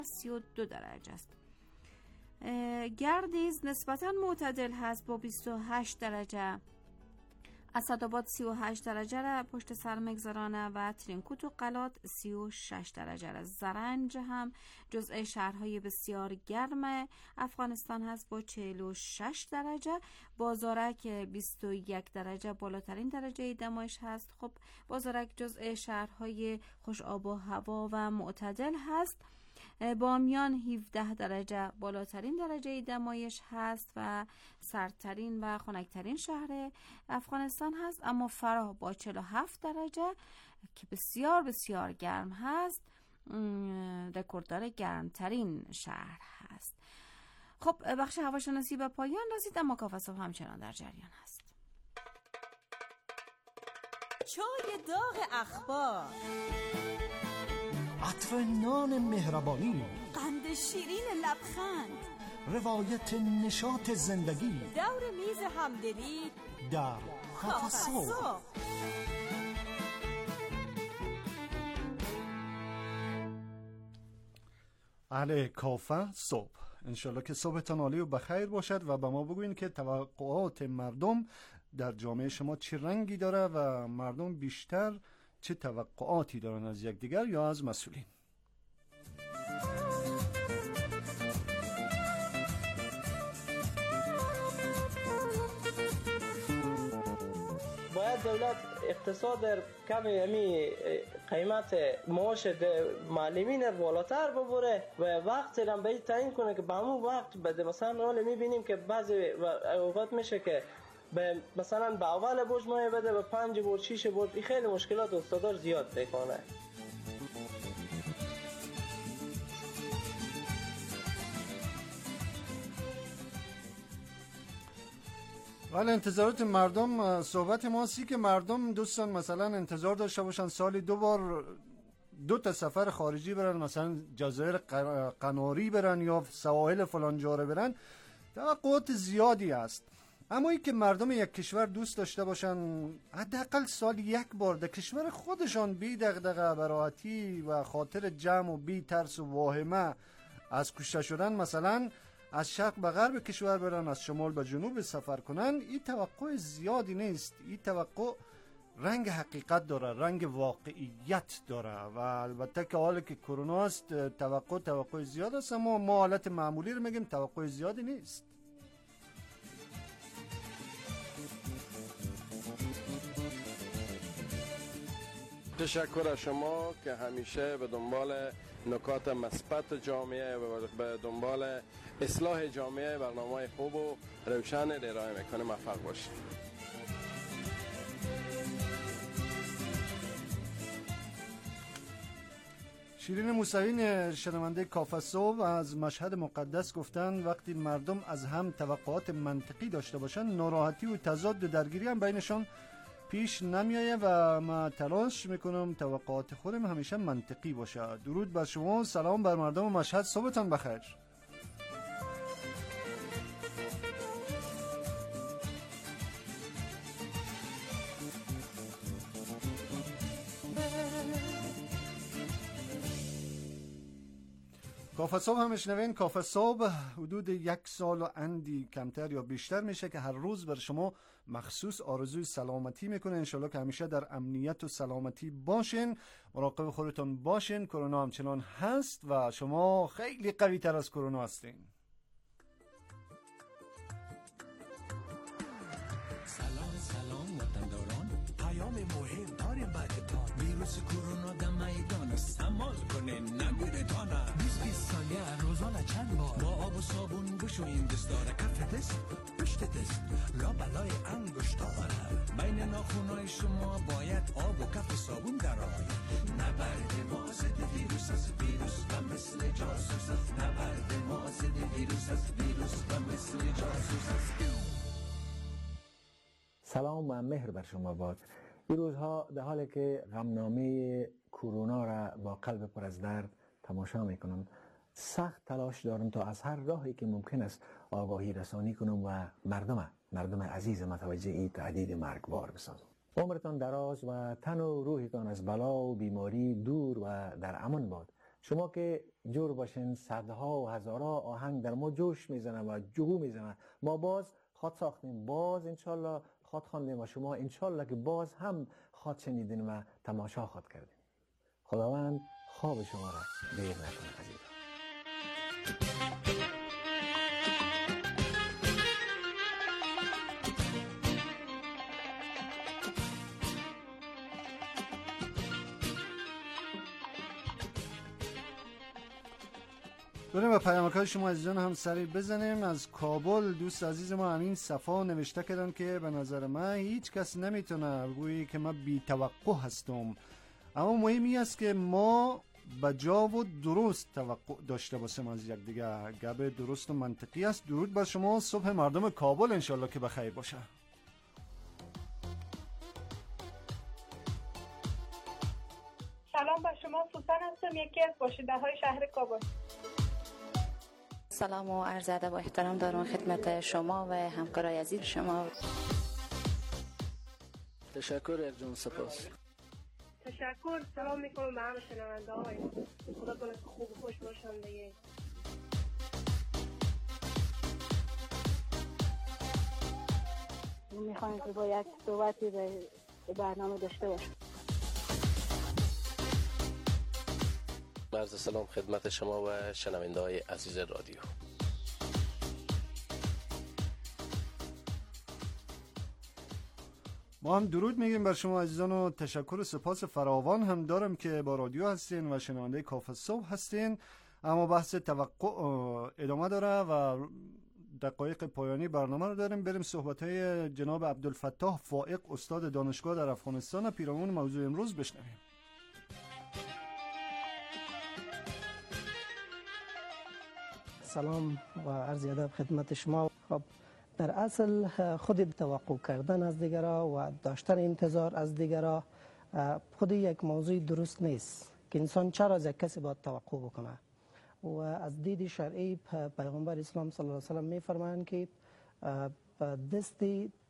32 درجه است. گردیز نسبتاً معتدل هست با 28 درجه. اسدآباد 38 درجه را پشت سر میگذرانه و ترینکوت و قلات 36 درجه را. زرنج هم جزء شهرهای بسیار گرم افغانستان هست با 46 درجه. بازارک 21 درجه بالاترین درجه دمایش هست. خب بازارک جزء شهرهای خوش آب و هوا و معتدل هست. بامیان 17 درجه بالاترین درجه دمایش هست و سردترین و خنکترین شهر افغانستان هست. اما فراه با 47 درجه که بسیار بسیار گرم هست رکورددار گرمترین شهر هست. خب بخش هواشناسی به پایان رسید، اما کافه صبح همچنان در جریان هست. چای داغ اخبار، عطر نان مهربانی، قند شیرین لبخند، روایت نشاط زندگی، دور میز همدلی در کافه صبح. اهل کافه صبح، انشالله که صبحتان عالی و بخیر باشد و به ما بگوین که توقعات مردم در جامعه شما چه رنگی داره و مردم بیشتر چه توقعاتی دارن از یکدیگر یا از مسئولین. باید دولت اقتصاد در کم قیمت معاش معلمین بالاتر ببره و وقت هم به تعیین کنه که به همون وقت بده. مثلا حالا میبینیم که بعضی اوقات میشه که مثلا به اول برج مایه بده به 5 برج 6 برج. خیلی مشکلات استادار زیاد میکنه. ولی انتظارات مردم، صحبت ما سی که مردم دوستان مثلا انتظار داشته باشن سالی 2 بار 2 تا سفر خارجی برن، مثلا جزایر قناری برن یا سواحل فلان جاره برن. توقعات زیادی است. اما این که مردم یک کشور دوست داشته باشن حداقل سال 1 بار در کشور خودشان بی دغدغه براحتی و خاطر جمع و بی ترس و واهمه از کشته شدن مثلا از شرق به غرب کشور برن، از شمال به جنوب سفر کنن، این توقع زیادی نیست. این توقع رنگ حقیقت داره، رنگ واقعیت داره و البته که حالا که کرونا است توقع زیاد است، اما ما حالت معمولی رو میگیم، توقع زیادی نیست. تشکر از شما که همیشه به دنبال نکات مثبت جامعه و به دنبال اصلاح جامعه برنامه خوب و روشن ارائه میکنه. موفق باشید. شیرین موسوی شنونده کافه صبح از مشهد مقدس گفتن وقتی مردم از هم توقعات منطقی داشته باشن ناراحتی و تضاد و درگیری هم بینشان پیش نمیایه و ما تلاش میکنم توقعات خودم همیشه منطقی باشه. درود بر شما، سلام بر مردم مشهد، صبحتان بخیر. کافه صبح هم میشنوین. کافه صبح حدود 1 سال و اندی کمتر یا بیشتر میشه که هر روز بر شما مخصوص آرزوی سلامتی میکنه. انشالله که همیشه در امنیت و سلامتی باشین، مراقب خودتون باشین. کرونا همچنان هست و شما خیلی قوی تر از کرونا هستین. سلام وطنداران، پیام مهم داریم براتون. ویروس کرونا در میدان است، حمال کنین نگیره تانا. 20 ثانیه روزانه چند بار با آب و صابون بشوین دستاره. کف دست، پشت دست، لا بلای انگشتانه. بین ناخونای شما باید آب و کف صابون درآید. نبرد ما ضد ویروس است، ویروس و مثل جاسوس است. نبرد ما ضد ویروس است، ویروس و مثل جاسوس است. سلام و مهر بر شما باد. این روزها در حالی که غمنامه کرونا را با قلب پر از درد تماشا میکنم، سخت تلاش دارم تا از هر راهی که ممکن است آگاهی رسانی کنم و مردم عزیز متوجه این تهدید مرگبار بسازم. عمرتان دراز و تن و روحتان از بلا و بیماری دور و در امان باد. شما که جور باشین، صدها و هزارها آهنگ در ما جوش میزنه و جهو میزنه. ما باز خواد ساختیم، باز انشالله خواد خواندیم و شما انشالله که باز هم خواد شنیدین و تماشا خواد کردین. خداوند خواب شما را دیر نکنه عزیزان. بریم به پیامک‌های شما عزیزان هم سری بزنیم. از کابل دوست عزیز ما امین صفا نوشته کردن که به نظر من هیچ کس نمیتونه بگویی که من بی توقع هستم، اما مهمی است که ما به جا و درست توقع داشته باشیم از یک دیگه. گپ درست و منطقی است. درود بر شما، صبح مردم کابل انشالله که بخیر باشه. سلام، با شما سوسن هستم، یکی از باشنده‌های شهر کابل. سلام و عرض ادب و احترام دارم خدمت شما و همکارای عزیز شما. تشکر ارجون، سپاس. تشکر. سلام میکنم به همه شنونده های. خدا کنه که خوب و خوش باشن دیگه. میخوایم که با یک صحبتی به برنامه داشته باشم. عرض سلام خدمت شما و شنونده های عزیز رادیو. ما هم درود میگیم بر شما عزیزان و تشکر و سپاس فراوان هم دارم که با رادیو هستین و شنونده کافه صبح هستین. اما بحث توقع ادامه داره و دقایق پایانی برنامه رو داریم. بریم صحبت‌های جناب عبدالفتاح فائق استاد دانشگاه در افغانستان پیرامون موضوع امروز بشنویم. سلام و عرض ادب خدمت شما. خب در اصل خود توقع کردن از دیگران و داشتن انتظار از دیگران خود یک موضوع درست نیست که انسان چرا از یک کسی باید توقع بکنه. و از دید شرعی پیغمبر اسلام صلی الله علیه و سلم میفرمایند که دست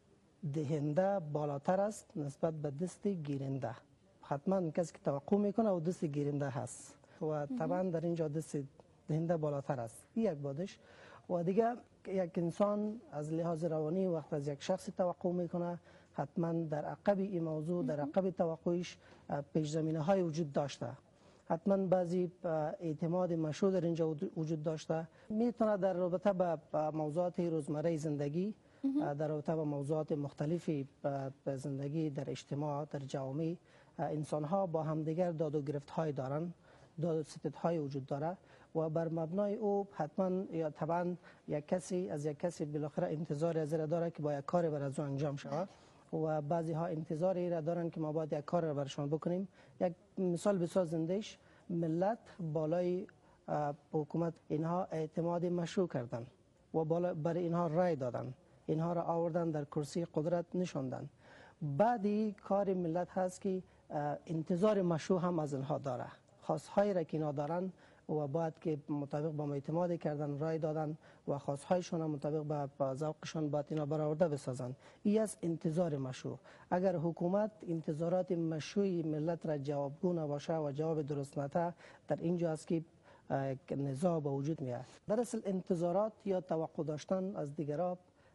دهنده بالاتر است نسبت به دست گیرنده. حتما کسی که توقع میکنه و دست گیرنده هست و طبعا در اینجا دست دهنده بالاتر است. یک بادش. و دیگه یک انسان از لحاظ روانی وقت از یک شخص توقع میکنه حتما در عقب این موضوع، در عقب توقعش پیش زمینه های وجود داشته. حتما بعضی اعتماد مشروع در اینجا وجود داشته. میتونه در رابطه با موضوعات روزمره زندگی، در رابطه با موضوعات مختلفی زندگی در اجتماع، در جامعه، انسان ها با همدیگر داد و گرفت های دارن، داد و ستد های وجود داره و بر مبنای او حتما یا طبعا یک کسی از یک کسی بالاخره انتظار از را داره که با یک کار بر از او انجام شود و بعضی ها انتظاری را دارن که ما باید یک کار را برشان بکنیم. یک مثال بسیار زندهش، ملت بالای حکومت اینها اعتماد مشروع کردن و برای اینها رای دادن، اینها را آوردن در کرسی قدرت نشاندن. بعدی کار ملت هست که انتظار مشروع هم از اینها داره، خواستهایی را که اینها دارن و باید که مطابق با اعتماد کردن رای دادن و خواستهایشون مطابق با ذوقشون باید اینا برآورده بسازن. این از انتظار مشروع. اگر حکومت انتظارات مشروعی ملت را جوابگو نباشه و جواب درست نده، در اینجا است که نزاع به وجود میاد. در اصل انتظارات یا توقع داشتن از دیگران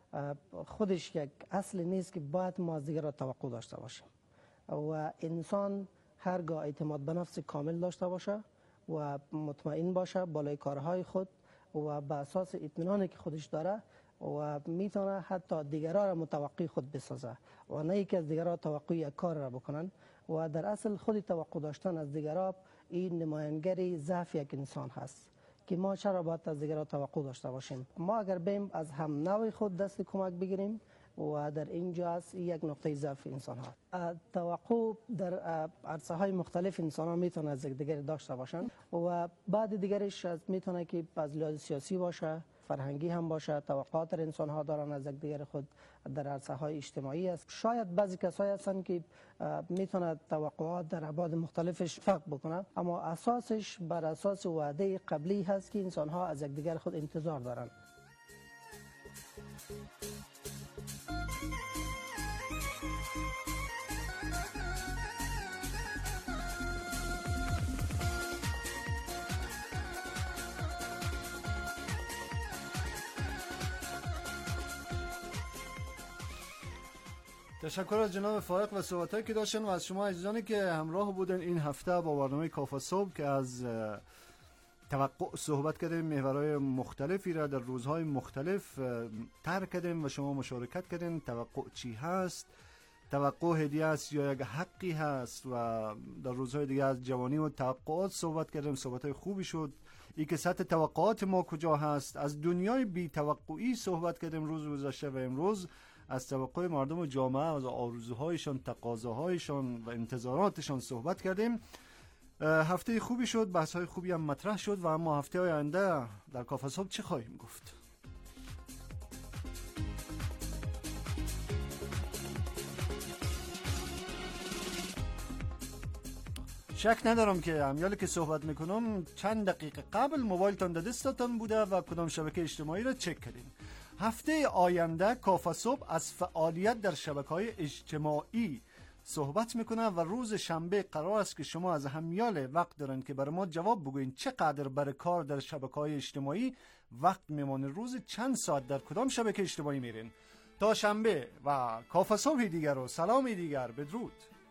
خودش یک اصل نیست که باید ما از دیگران توقع داشته باشیم و انسان هرگاه اعتماد به نفس کامل داشته باشه و مطمئن باشه بالای کارهای خود و به اساس اطمینانی که خودش داره و میتونه حتی دیگران را متوقع خود بسازه و نه اینکه از دیگران توقع یک کار را بکنن. و در اصل خود توقع داشتن از دیگران این نمایانگری ضعف یک انسان هست که ما چرا باید از دیگران توقع داشته باشیم. ما اگر بیم از هم نوع خود دست کمک بگیریم و در اینجا است یک نقطه ضعف انسان ها. توقع در عرصه های مختلف انسان ها میتونه از دیگر داشته باشن و بعد دیگرش میتونه که از لحاظ سیاسی باشه، فرهنگی هم باشه. توقعات انسان ها دارن از دیگر خود در عرصه های اجتماعی است. شاید بعضی کسایی هستن که میتونه توقعات در ابعاد مختلفش فرق بکنه، اما اساسش بر اساس وعده قبلی هست که انسان ها از دیگر خود انتظار دارن. تشکر از جناب فائق و صحبتایی که داشتن و از شما عزیزانی که همراه بودن این هفته با برنامه کافه صبح که از توقع صحبت کردیم، محورهای مختلفی را در روزهای مختلف طرح کردیم و شما مشارکت کردین. توقع چی هست؟ توقع هدیه است یا یک حقی هست؟ و در روزهای دیگه از جوانی و توقعات صحبت کردیم، صحبتهای خوبی شد. این که سطح توقعات ما کجا هست؟ از دنیای بی توقعی صحبت کردیم روز گذشته و امروز از توقع مردم و جامعه، از آرزوهایشان، تقاضاهایشان و انتظاراتشان صحبت کردیم. هفته خوبی شد، بحث‌های خوبی هم مطرح شد و اما هفته آینده در کافه صبح چه خواهیم گفت؟ شک ندارم که امیالی که صحبت میکنم چند دقیقه قبل موبایلتان در دستتان بوده و کدام شبکه اجتماعی را چک کردین. هفته آینده کافه صبح از فعالیت در شبکه‌های اجتماعی صحبت میکنه و روز شنبه قرار است که شما از همیال وقت دارن که برای ما جواب بگوین چقدر برای کار در شبکه‌های اجتماعی وقت میمونه. روز چند ساعت در کدام شبکه اجتماعی میرین؟ تا شنبه و کافه صبح دیگر و سلام دیگر، بدرود.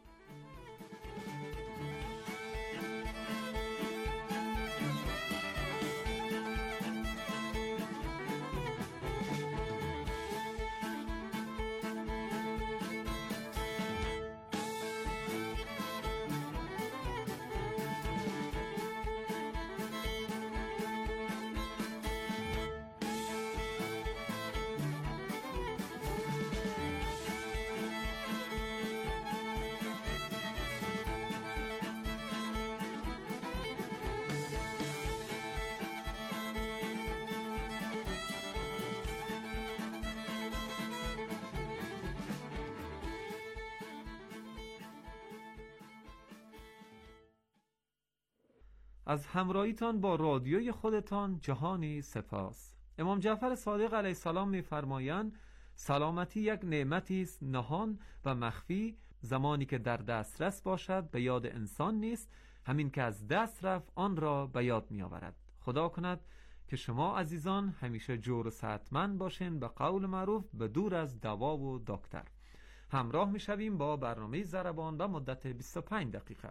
از همراهیتان با رادیوی خودتان جهانی سپاس. امام جعفر صادق علیه السلام می‌فرمایند سلامتی یک نعمتی است نهان و مخفی، زمانی که در دسترس باشد به یاد انسان نیست، همین که از دست رفت آن را به یاد می‌آورد. خدا کند که شما عزیزان همیشه جور و صحتمند باشین، به قول معروف به دور از دوا و دکتر. همراه می‌شویم با برنامه ضربان به مدت 25 دقیقه.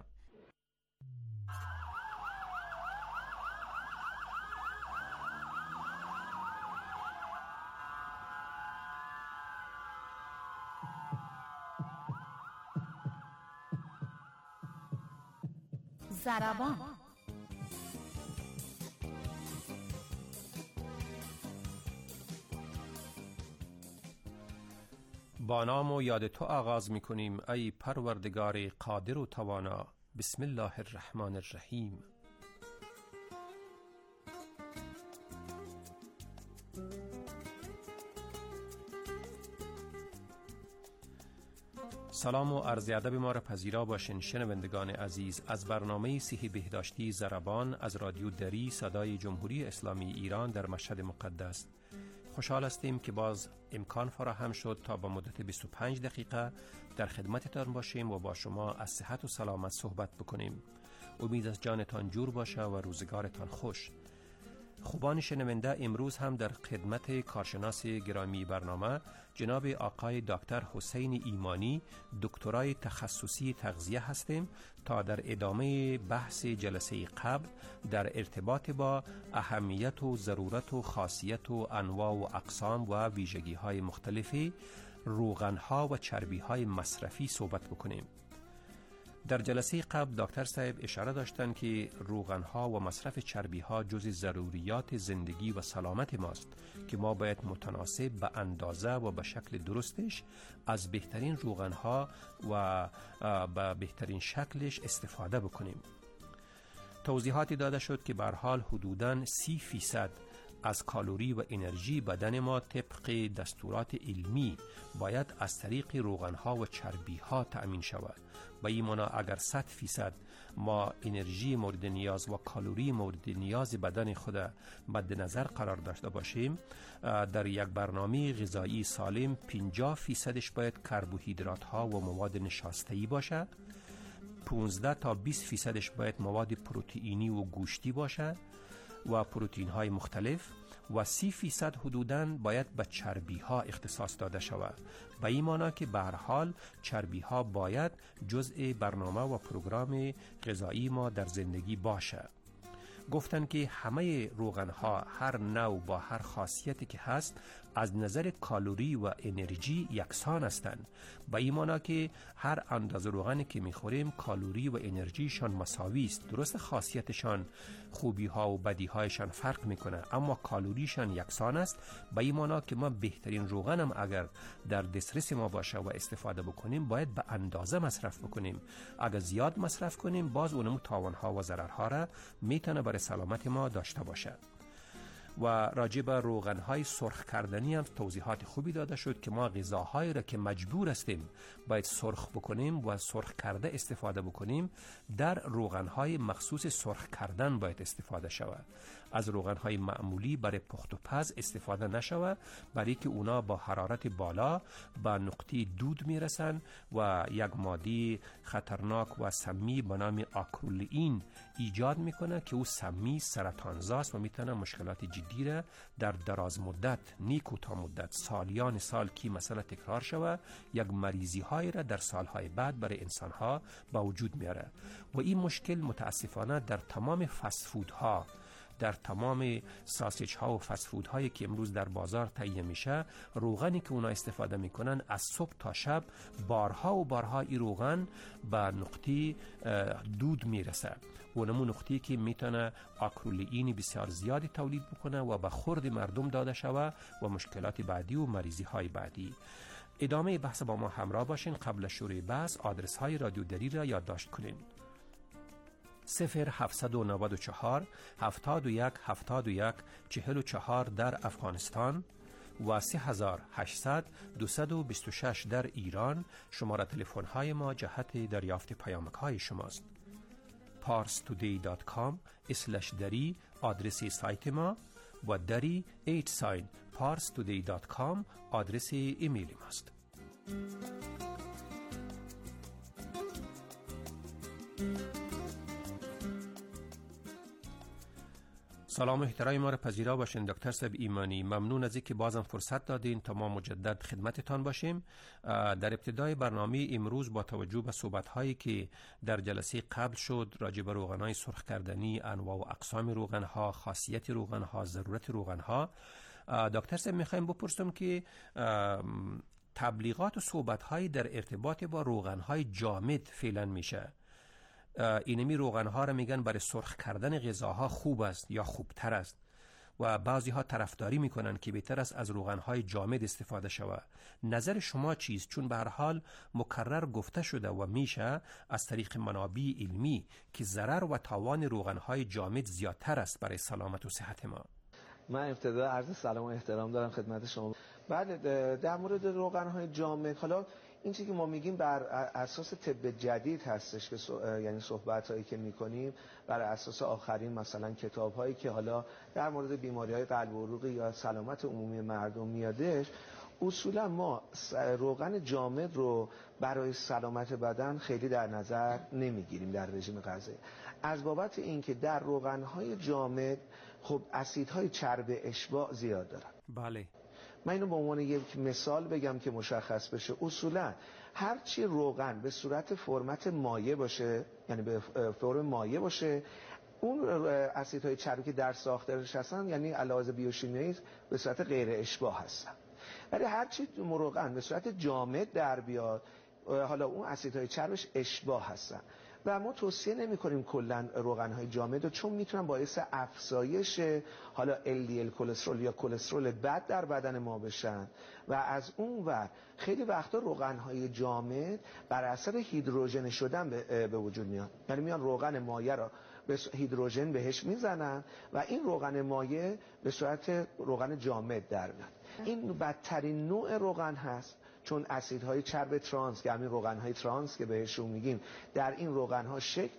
ضربان. با نام و یاد تو آغاز می کنیم ای پروردگار قادر و توانا. بسم الله الرحمن الرحیم. سلام و عرض ادب ما را پذیرا باشین شنوندگان عزیز. از برنامه صحی بهداشتی ضربان از رادیو دری صدای جمهوری اسلامی ایران در مشهد مقدس خوشحال هستیم که باز امکان فراهم شد تا با مدت 25 دقیقه در خدمتتان باشیم و با شما از صحت و سلامت صحبت بکنیم. امید از جانتان جور باشه و روزگارتان خوش. خوبان شنونده، امروز هم در خدمت کارشناس گرامی برنامه جناب آقای دکتر حسین ایمانی، دکترای تخصصی تغذیه هستیم تا در ادامه بحث جلسه قبل در ارتباط با اهمیت و ضرورت و خاصیت و انواع و اقسام و ویژگی های مختلفی روغن ها و چربی های مصرفی صحبت بکنیم. در جلسه قبل دکتر صاحب اشاره داشتند که روغن‌ها و مصرف چربی‌ها جزء ضروریات زندگی و سلامت ماست که ما باید متناسب به اندازه و به شکل درستش از بهترین روغن‌ها و به بهترین شکلش استفاده بکنیم. توضیحاتی داده شد که به هر حال حدوداً 30% از کالری و انرژی بدن ما طبق دستورات علمی باید از طریق روغن‌ها و چربی‌ها تأمین شود. به این معنی اگر 100% ما انرژی مورد نیاز و کالری مورد نیاز بدن خود مد نظر قرار داشته باشیم، در یک برنامه غذایی سالم 50%ش باید کربوهیدرات ها و مواد نشاسته‌ای باشه، 15 تا 20% باید مواد پروتئینی و گوشتی باشه و پروتئین های مختلف و 30% حدوداً باید به چربی ها اختصاص داده شود. به این معنی که به هر حال چربی ها باید جزء برنامه و پروگرام غذایی ما در زندگی باشه. گفتن که همه روغن ها هر نوع با هر خاصیتی که هست از نظر کالری و انرژی یکسان هستند. به این معنی که هر اندازه روغنی که میخوریم کالری و انرژیشان مساوی است. درست خاصیتشان، خوبی ها و بدی هایشان فرق میکنه، اما کالریشان یکسان است. به این معنی که ما بهترین روغنم اگر در دسترس ما باشه و استفاده بکنیم باید به اندازه مصرف بکنیم. اگر زیاد مصرف کنیم باز اونمو تاوان ها و ضرر ها را میتونه برای سلامت ما داشته باشه. و راجع به روغن‌های سرخ کردنی هم توضیحات خوبی داده شد که ما غذاهایی را که مجبور هستیم باید سرخ بکنیم و سرخ کرده استفاده بکنیم، در روغن‌های مخصوص سرخ کردن باید استفاده شود. از روغن‌های معمولی برای پخت و پز استفاده نشود، برای که اونا با حرارت بالا به نقطه دود میرسن و یک ماده خطرناک و سمی به نام آکرولئین ایجاد میکنه که او سمی سرطانزاست و میتونه مشکلات جدی را در دراز مدت، نی کوتاه مدت، سالیان سال که مسئله تکرار شود، یک مریضی های را در سالهای بعد برای انسان ها به وجود میاره. و این مشکل متاسفانه در تمام فست فود ها، در تمام ساسیج ها و فست فود هایی که امروز در بازار تهیه میشه، روغنی که اونا استفاده میکنن از صبح تا شب بارها و بارها این روغن به نقطه دود میرسه. اونمون نقطه‌ای که میتونه آکرولئین بسیار زیادی تولید بکنه و به خورد مردم داده شوه و مشکلات بعدی و مریضی های بعدی. ادامه بحث با ما همراه باشین. قبل شروع بحث آدرس های رادیو دری را یادداشت کنین: 0794 71 71 44 در افغانستان و 3800 226 در ایران. شماره تلفن های ما جهت دریافت پیامک های شماست. parstoday.com/dari آدرس سایت ما و dari @parstoday.com آدرس ایمیل ماست. سلام و احترام ما را پذیرا باشین. دکتر صاحب ایمانی، ممنون از اینکه بازم فرصت دادین تا ما مجدد خدمتتان باشیم. در ابتدای برنامه امروز با توجه به صحبت‌هایی که در جلسه قبل شد راجع به روغن‌های سرخ کردنی، انواع و اقسام روغن‌ها، خاصیت روغن‌ها، ضرورت روغن‌ها، دکتر صاحب می‌خوایم بپرسم که تبلیغات و صحبت‌هایی در ارتباط با روغن‌های جامد فعلا میشه. اینمی روغن‌ها را میگن برای سرخ کردن غذاها خوب است یا خوبتر است و بعضی ها طرفداری میکنن که بهتر است از روغن‌های جامد استفاده شود. نظر شما چیست؟ چون به هر حال مکرر گفته شده و میشه از طریق منابع علمی که ضرر و تاوان روغن‌های جامد زیادتر است برای سلامت و صحت ما. من ابتدا عرض سلام و احترام دارم خدمت شما. بعد در مورد روغن‌های جامد، حالا این چیزی که ما میگیم بر اساس طب جدید هستش که یعنی صحبت‌هایی که می‌کنیم بر اساس آخرین مثلا کتاب‌هایی که حالا در مورد بیماری‌های قلب و عروقی یا سلامت عمومی مردم میادش، اصولا ما روغن جامد رو برای سلامت بدن خیلی در نظر نمیگیریم در رژیم غذایی، از بابت اینکه در روغن‌های جامد خب اسیدهای چرب اشباع زیاد دارن. بله. من اینو به عنوان یک مثال بگم که مشخص بشه. اصولا هرچی روغن به صورت فرمت مایع باشه، یعنی به فرم مایع باشه، اون اسیدهای چربی که در ساختارش هستن یعنی علاوه بیوشیمیایی به صورت غیر اشباع هستن. ولی هرچی روغن به صورت جامد در بیاد، حالا اون اسیدهای چربش اشباع هستن و ما توصیه نمی کنیم کلا روغن‌های جامد رو، چون میتونن باعث افزایش حالا LDL کلسترول یا کلسترول بد در بدن ما بشن و از اون ور خیلی وقتا روغن‌های جامد بر اثر هیدروژن شدن به وجود میان، یعنی میان روغن مایع رو به هیدروژن بهش میزنن و این روغن مایع به صورت روغن جامد در میاد. این بدترین نوع روغن هست، چون اسیدهای چرب ترانس که همین روغنهای ترانس که بهشون میگیم در این روغنها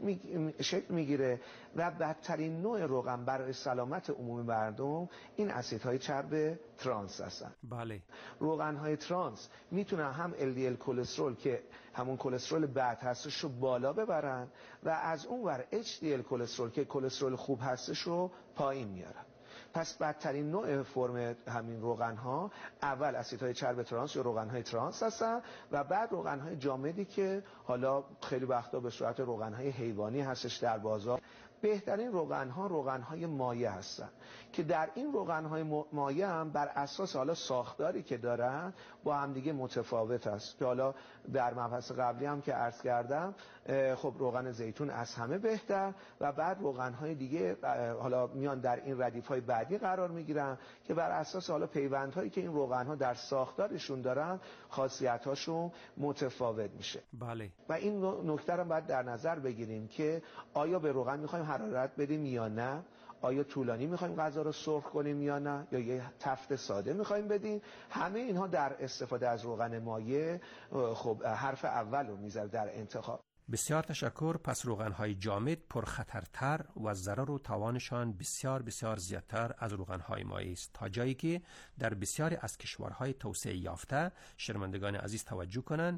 شکل میگیره و بدترین نوع روغن برای سلامت عمومی مردم این اسیدهای چرب ترانس هستن. بله. روغنهای ترانس میتونن هم LDL کلسترول که همون کلسترول بد هستش رو بالا ببرن و از اون ور HDL کلسترول که کلسترول خوب هستش رو پایین میارن. پس بدترین نوع فرم همین روغن‌ها اول اسیدهای چرب ترانس یا روغن‌های ترانس هستن و بعد روغن‌های جامدی که حالا خیلی وقتا به صورت روغن‌های حیوانی هستش در بازار. بهترین روغن‌های مایع هستن که در این روغن‌های مایع هم بر اساس حالا ساختاری که دارن با هم دیگه متفاوت است که حالا در مبحث قبلی هم که عرض کردم خب روغن زیتون از همه بهتر و بعد روغن‌های دیگه حالا میان در این ردیف‌های بعدی قرار میگیرن که بر اساس حالا پیوندهایی که این روغن‌ها در ساختارشون دارن خاصیت‌هاشون متفاوت میشه. بله. و این نکته رو باید در نظر بگیریم که آیا به روغن می‌خوایم حرارت بدیم یا نه، آیا طولانی می‌خوایم غذا رو سرخ کنیم یا نه، یا یه تفت ساده می‌خوایم بدیم. همه اینها در استفاده از روغن مایع خب حرف اول رو میذاره در انتخاب. بسیار تشکر. پس روغن‌های جامد پرخطرتر و ضرر و تاوانشان بسیار بسیار زیادتر از روغن‌های مایع است، تا جایی که در بسیاری از کشورهای توسعه یافته شنوندگان عزیز توجه کنند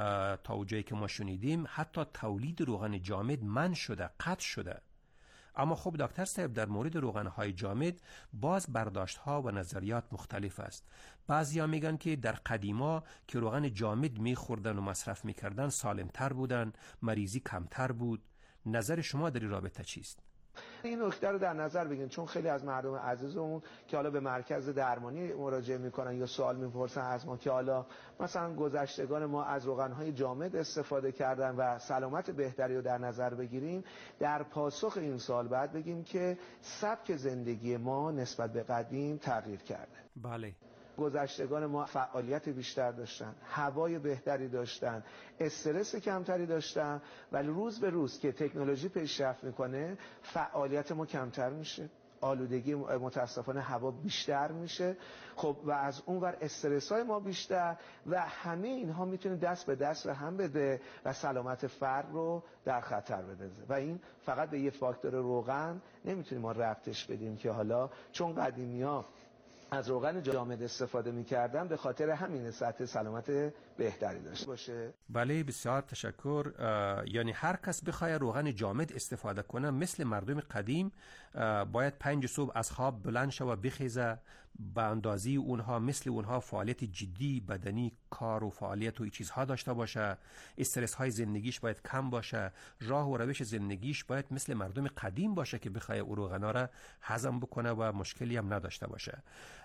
تا جایی که ما شنیدیم حتی تولید روغن جامد منع شده، قطع شده. اما خب دکتر صاحب در مورد روغن‌های جامد باز برداشت‌ها و نظریات مختلف است. بعضیا میگن که در قدیما که روغن جامد می‌خوردن و مصرف می‌کردن سالم‌تر بودن، مریضی کمتر بود. نظر شما در این رابطه چیست؟ این نکته رو در نظر بگیرید چون خیلی از مردم عزیزمون که حالا به مرکز درمانی مراجعه میکنن یا سوال میپرسن از ما که حالا مثلا گذشتگان ما از روغن‌های جامد استفاده کردن و سلامت بهتری رو در نظر بگیریم، در پاسخ این سوال بعد بگیم که سبک زندگی ما نسبت به قدیم تغییر کرده. بله. گذشتگان ما فعالیت بیشتر داشتن، هوای بهتری داشتن، استرس کمتری داشتن، ولی روز به روز که تکنولوژی پیشرفت میکنه فعالیت ما کمتر میشه، آلودگی متاسفانه هوا بیشتر میشه، خب و از اون ور استرس های ما بیشتر و همه اینها میتونه دست به دست هم بده و سلامت فرد رو در خطر بندازه و این فقط به یه فاکتور روغن نمیتونیم ما ربطش بدیم که حالا چون قدیمی‌ها از روغن جامد استفاده می‌کردن به خاطر همین سطح سلامت بهتری داشته باشه. بله بسیار تشکر. یعنی هر کس بخواد روغن جامد استفاده کنه مثل مردم قدیم باید 5 صبح از خواب بلند شه و بخیزه، به اندازه اونها مثل اونها فعالیت جدی بدنی، کار و فعالیت و این چیزها داشته باشه، استرس های زندگیش باید کم باشه، راه و روش زندگیش باید مثل مردم قدیم باشه که بخواد روغنا را هضم بکنه و مشکلی هم نداشته باشه.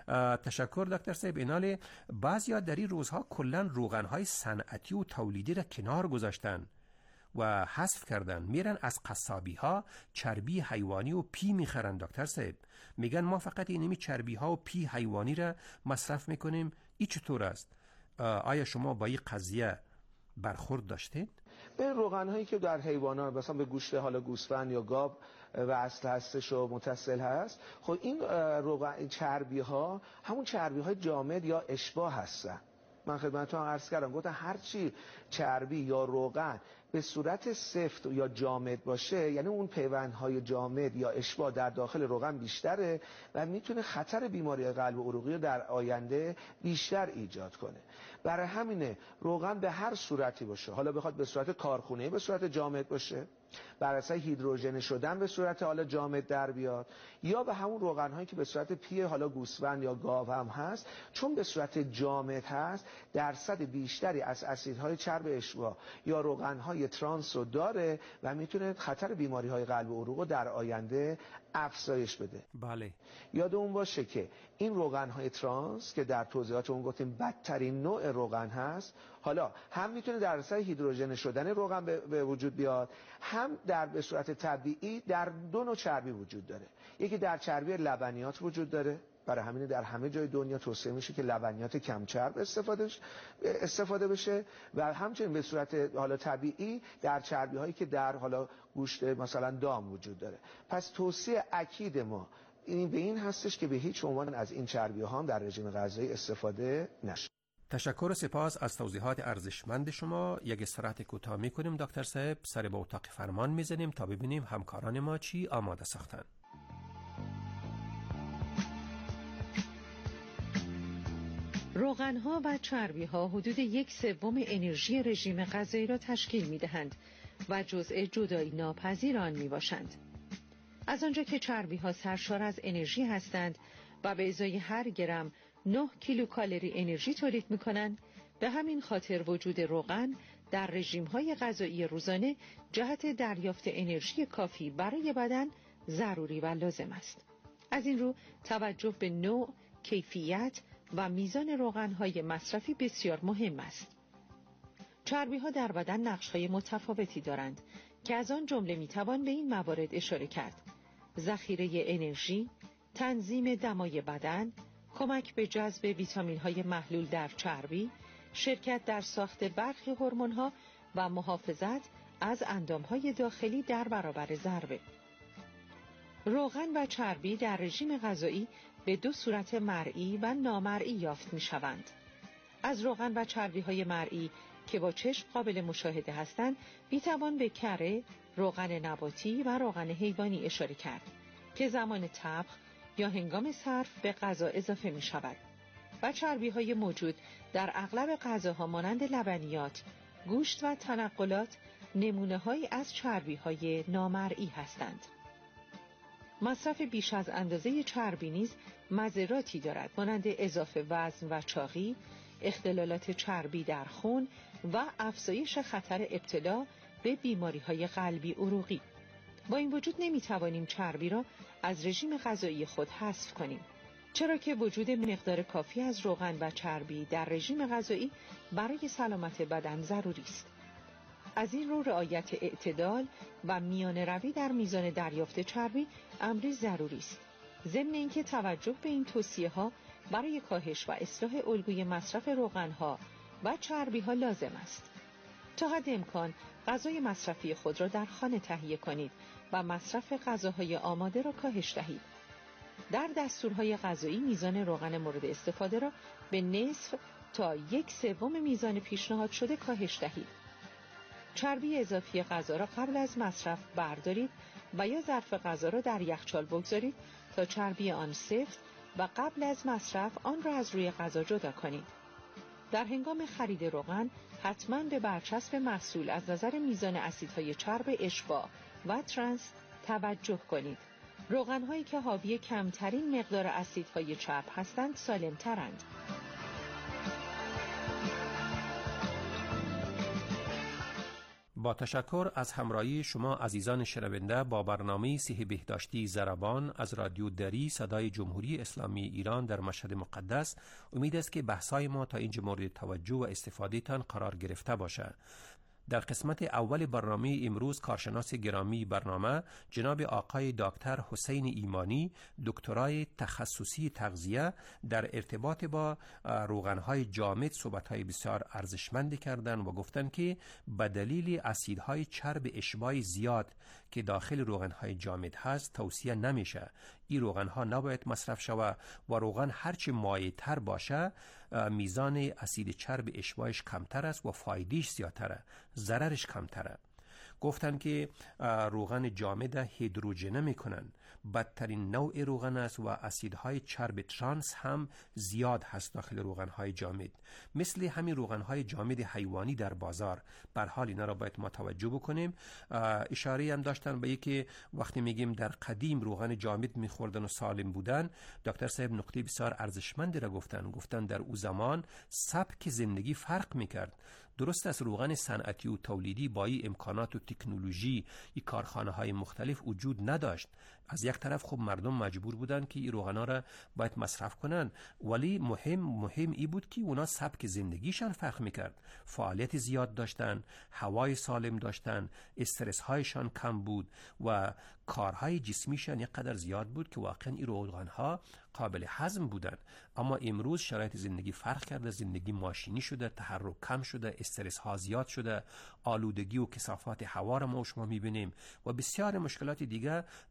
تشکر دکتر صاحب. ایناله بعضیا در این روزها کلا روغن‌های صنعتی و تولیدی را کنار گذاشتن و حذف کردن، میرن از قصابی‌ها چربی حیوانی و پی میخرن. دکتر صاحب میگن ما فقط اینمی چربی‌ها و پی حیوانی را مصرف میکنیم. این چطور است؟ آیا شما با این قضیه برخورد داشتید؟ به روغن‌هایی که در حیوانات مثلا به گوشت حالا گوسفند یا گاو وصل هستش و متصل هست، خب این روغن چربی‌ها همون چربی‌های جامد یا اشباع هستن. من خدمتتون عرض کردم گفتم هر چی چربی یا روغن به صورت سفت یا جامد باشه، یعنی اون پیوندهای جامد یا اشباع در داخل روغن بیشتره و میتونه خطر بیماری قلب و عروقی رو در آینده بیشتر ایجاد کنه. برای همینه روغن به هر صورتی باشه، حالا بخواد به صورت کارخونه‌ای به صورت جامد باشه، بر اساس هیدروژن شدن به صورت حالا جامد در بیاد، یا به همون روغن هایی که به صورت پی حالا گوسفند یا گاو هم هست، چون به صورت جامد هست درصد بیشتری از اسیدهای چرب اشباع یا روغن های ترانس رو داره و میتونه خطر بیماری های قلب و عروق در آینده افزایش بده. بله. یادمون باشه که این روغن های ترانس که در توضیحات اون گفتیم بدترین نوع روغن هست، حالا هم میتونه در اثر هیدروژن شدن روغن به وجود بیاد، هم در به صورت طبیعی در دو نوع چربی وجود داره. یکی در چربی لبنیات وجود داره، برای همین در همه جای دنیا توصیه میشه که لبنیات کم چرب استفاده بشه، و همچنین به صورت حالا طبیعی در چربی هایی که در حالا گوشت مثلا دام وجود داره. پس توصیه اکید ما این به این هستش که به هیچ عنوان از این چربی ها هم در رژیم غذایی استفاده نشه. تشکر و سپاس از توضیحات ارزشمند شما. یک استراحت کوتاه می‌کنیم دکتر صاحب، سر به اتاق فرمان می‌زنیم تا ببینیم همکاران ما چی آماده ساختن. روغن‌ها و چربی‌ها حدود 1/3 انرژی رژیم غذایی را تشکیل می‌دهند و جزء جدایی ناپذیر آن می‌باشند. از آنجا که چربی‌ها سرشار از انرژی هستند و به ازای هر گرم 9 کیلوکالری انرژی تولید می‌کنند، به همین خاطر وجود روغن در رژیم‌های غذایی روزانه جهت دریافت انرژی کافی برای بدن ضروری و لازم است. از این رو توجه به نوع، کیفیت و میزان روغن‌های مصرفی بسیار مهم است. چربی‌ها در بدن نقش‌های متفاوتی دارند که از آن جمله می‌توان به این موارد اشاره کرد: ذخیره انرژی، تنظیم دمای بدن، کمک به جذب ویتامین‌های محلول در چربی، شرکت در ساخت برخی هورمون‌ها و محافظت از اندام‌های داخلی در برابر ضربه. روغن و چربی در رژیم غذایی به دو صورت مرئی و نامرئی یافت می‌شوند. از روغن و چربی‌های مرئی که با چشم قابل مشاهده هستند می‌توان به کره، روغن نباتی و روغن حیوانی اشاره کرد که زمان طبخ یا هنگام صرف به غذا اضافه می‌شود. و چربی‌های موجود در اغلب غذاها مانند لبنیات، گوشت و تنقلات نمونه‌هایی از چربی‌های نامرئی هستند. مصرف بیش از اندازه چربی نیز مضراتی دارد، مانند اضافه وزن و چاقی، اختلالات چربی در خون و افزایش خطر ابتلا به بیماری‌های قلبی عروقی. با این وجود نمی‌توانیم چربی را از رژیم غذایی خود حذف کنیم، چرا که وجود مقدار کافی از روغن و چربی در رژیم غذایی برای سلامت بدن ضروری است. از این رو رعایت اعتدال و میانه روی در میزان دریافت چربی امری ضروری است. ضمن اینکه توجه به این توصیه‌ها برای کاهش و اصلاح الگوی مصرف روغن‌ها و چربی‌ها لازم است. تا حد امکان غذای مصرفی خود را در خانه تهیه کنید و مصرف غذاهای آماده را کاهش دهید. در دستورهای غذایی میزان روغن مورد استفاده را به نصف تا 1/3 میزان پیشنهاد شده کاهش دهید. چربی اضافی غذا را قبل از مصرف بردارید و یا ظرف غذا را در یخچال بگذارید تا چربی آن سفت و قبل از مصرف آن را از روی غذا جدا کنید. در هنگام خرید روغن حتما به برچسب محصول از نظر میزان اسیدهای چرب اشباع و ترانس توجه کنید. روغن‌هایی که حاوی کمترین مقدار اسیدهای چرب هستند سالم‌ترند. با تشکر از همراهی شما عزیزان شنونده با برنامه صحی بهداشتی ضربان از رادیو دری صدای جمهوری اسلامی ایران در مشهد مقدس. امید است که بحث‌های ما تا اینجا مورد توجه و استفاده تان قرار گرفته باشد. در قسمت اول برنامه امروز کارشناس گرامی برنامه جناب آقای دکتر حسین ایمانی دکترای تخصصی تغذیه در ارتباط با روغن‌های جامد صحبت‌های بسیار ارزشمندی کردند و گفتند که به دلیل اسیدهای چرب اشباع زیاد که داخل روغن‌های جامد هست توصیه نمیشه این روغن‌ها نباید مصرف شود و روغن هرچی مایع‌تر باشه میزان اسید چرب اشباعش کمتر است و فایدهش زیادتره، ضررش کمتره. گفتن که روغن جامد هیدروژنه میکنن، بدترین نوع روغن است و اسیدهای چرب ترانس هم زیاد هست داخل روغنهای جامد، مثل همین روغنهای جامد حیوانی در بازار. بر حال اینا را باید ما توجه بکنیم. اشاره هم داشتن به اینکه وقتی میگیم در قدیم روغن جامد میخوردن و سالم بودن، دکتر صاحب نکته بسیار ارزشمندی را گفتن در او زمان سبک زندگی فرق میکرد. درست از روغن صنعتی و تولیدی با این امکانات و تکنولوژی این کارخانه های مختلف وجود نداشت. از یک طرف خب مردم مجبور بودن که این روغنا را باید مصرف کنن، ولی مهم ای بود که اونا سبک زندگیشان فرق میکرد. فعالیت زیاد داشتن، هوای سالم داشتن، استرس هایشان کم بود و کارهای جسمیشان یک قدر زیاد بود که واقعا این روغنها قابل هضم بودن. اما امروز شرایط زندگی فرق کرده، زندگی ماشینی شده، تحرک کم شده، استرس ها زیاد شده، آلودگی و کثافات هوا را ما و شما میبینیم و بسیار مشکلات دیگه. در این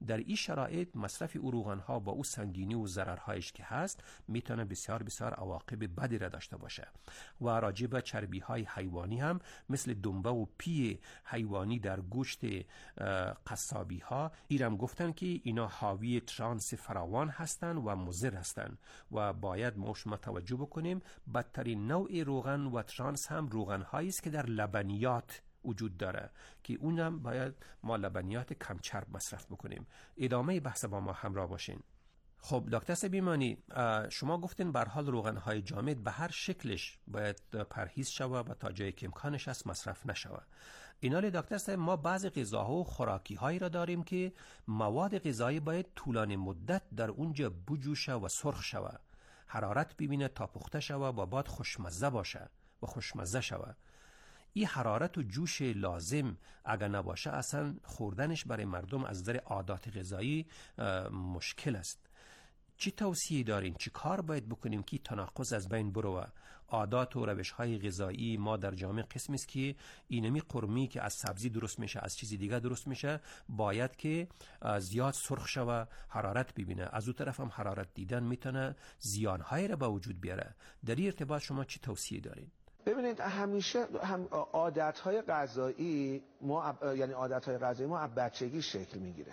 شرایط مصرف او روغن ها با او سنگینی و ضررهایش که هست میتونه بسیار بسیار عواقب بدی را داشته باشه. و راجع به چربی های حیوانی هم مثل دنبه و پی حیوانی در گوشت قصابی ها ایرم گفتن که اینا حاوی ترانس فراوان هستند و مضر هستند و باید ما شما توجه بکنیم. بدترین نوع روغن و ترانس هم روغن هایی است که در لبنیات وجود داره که اونم باید ما لبنیات کم چرب مصرف بکنیم. ادامه بحث با ما همراه باشین. خب دکتر سبیمانی، شما گفتین به هر حال روغن های جامد به هر شکلش باید پرهیز شوه و تا جایی که امکانش است مصرف نشوه. اینالی دکتر صاحب ما بعضی غذاها و خوراکی هایی را داریم که مواد غذایی باید طولانی مدت در اونجا بجوشه و سرخ شوه، حرارت ببینه تا پخته شوه و بعد خوشمزه باشه و خوشمزه شوه. این حرارت و جوش لازم اگر نباشه اصلا خوردنش برای مردم از نظر عادات غذایی مشکل است. چی توصیه دارین؟ چی کار باید بکنیم که تناقض از بین بروه؟ عادات و روش های غذایی ما در جامعه قسم است که اینمی قرمی که از سبزی درست میشه از چیزی دیگه درست میشه باید که زیاد سرخ شوه، حرارت ببینه. از اون طرف هم حرارت دیدن میتونه زیانهای را به وجود بیاره. در این ارتباط شما چی توصیه دارین؟ ببینید همیشه عادت‌های غذایی ما یعنی عادت‌های غذایی ما از بچگی شکل میگیره.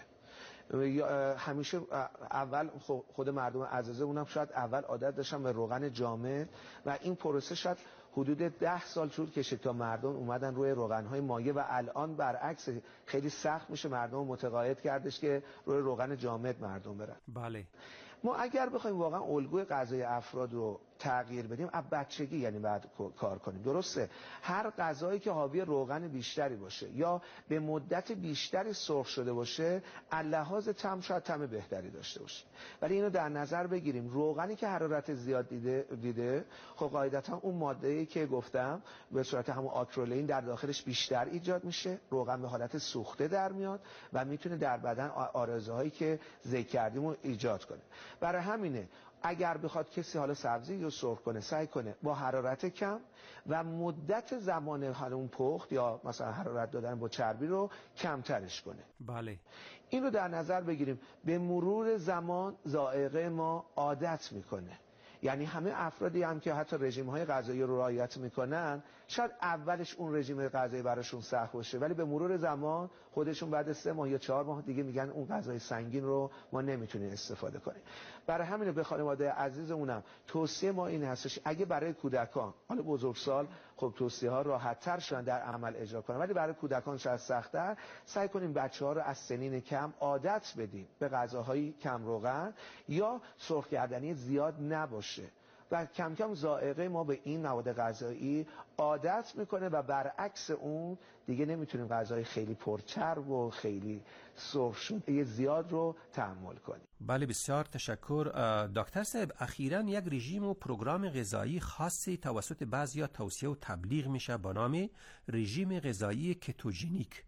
همیشه اول خود مردم عزیزه اونم شاید اول عادت داشتن به روغن جامد و این پروسه شاید حدود 10 سال طول کشید تا مردم اومدن روی روغن‌های مایع و الان برعکس خیلی سخت میشه مردم متقاعد کردش که روی روغن جامد مردم برن. بله. ما اگر بخوایم واقعا الگوی غذای افراد رو تغییر بدیم از بچگی یعنی بعد کار کنیم. درسته هر غذایی که حاوی روغن بیشتری باشه یا به مدت بیشتری سرخ شده باشه لحاظ طعم شاید طعم بهتری داشته باشه، ولی اینو در نظر بگیریم روغنی که حرارت زیاد دیده خب قاعدتا اون ماده‌ای که گفتم به صورت همون آکرولئین در داخلش بیشتر ایجاد میشه، روغن به حالت سوخته در میاد و میتونه در بدن آرزوهایی که ذکر کردیم رو ایجاد کنه. برای همینه اگر بخواد کسی حالا سبزی رو سرخ کنه سعی کنه با حرارت کم و مدت زمان اون پخت یا مثلا حرارت دادن با چربی رو کمترش کنه. بله. این رو در نظر بگیریم. به مرور زمان ذائقه ما عادت میکنه. یعنی همه افرادی هم که حتی رژیم‌های غذایی رو رعایت میکنن شاید اولش اون رژیم غذایی براشون سخت باشه، ولی به مرور زمان خودشون بعد 3 ماه یا 4 ماه دیگه میگن اون غذای سنگین رو ما نمیتونیم استفاده کنیم. برای همین به خانواده عزیزمونم توصیه ما این هستش اگه برای کودکان حالا بزرگسال خب توصیه ها راحت‌تر شدن در عمل اجرا کنن، ولی برای کودکان شاید سخت‌تر، سعی کنیم بچه‌ها رو از سنین کم عادت بدیم به غذاهای کم روغن یا سرخ کردنی زیاد نباشه و کم کم ذائقه ما به این مواد غذایی عادت میکنه و برعکس اون دیگه نمیتونیم غذای خیلی پرچرب و خیلی سرخ شده زیاد رو تحمل کنیم. بله بسیار تشکر دکتر صاحب. اخیراً یک رژیم و پروگرام غذایی خاصی توسط بعضیا توصیه و تبلیغ میشه با نام رژیم غذایی کتوژنیک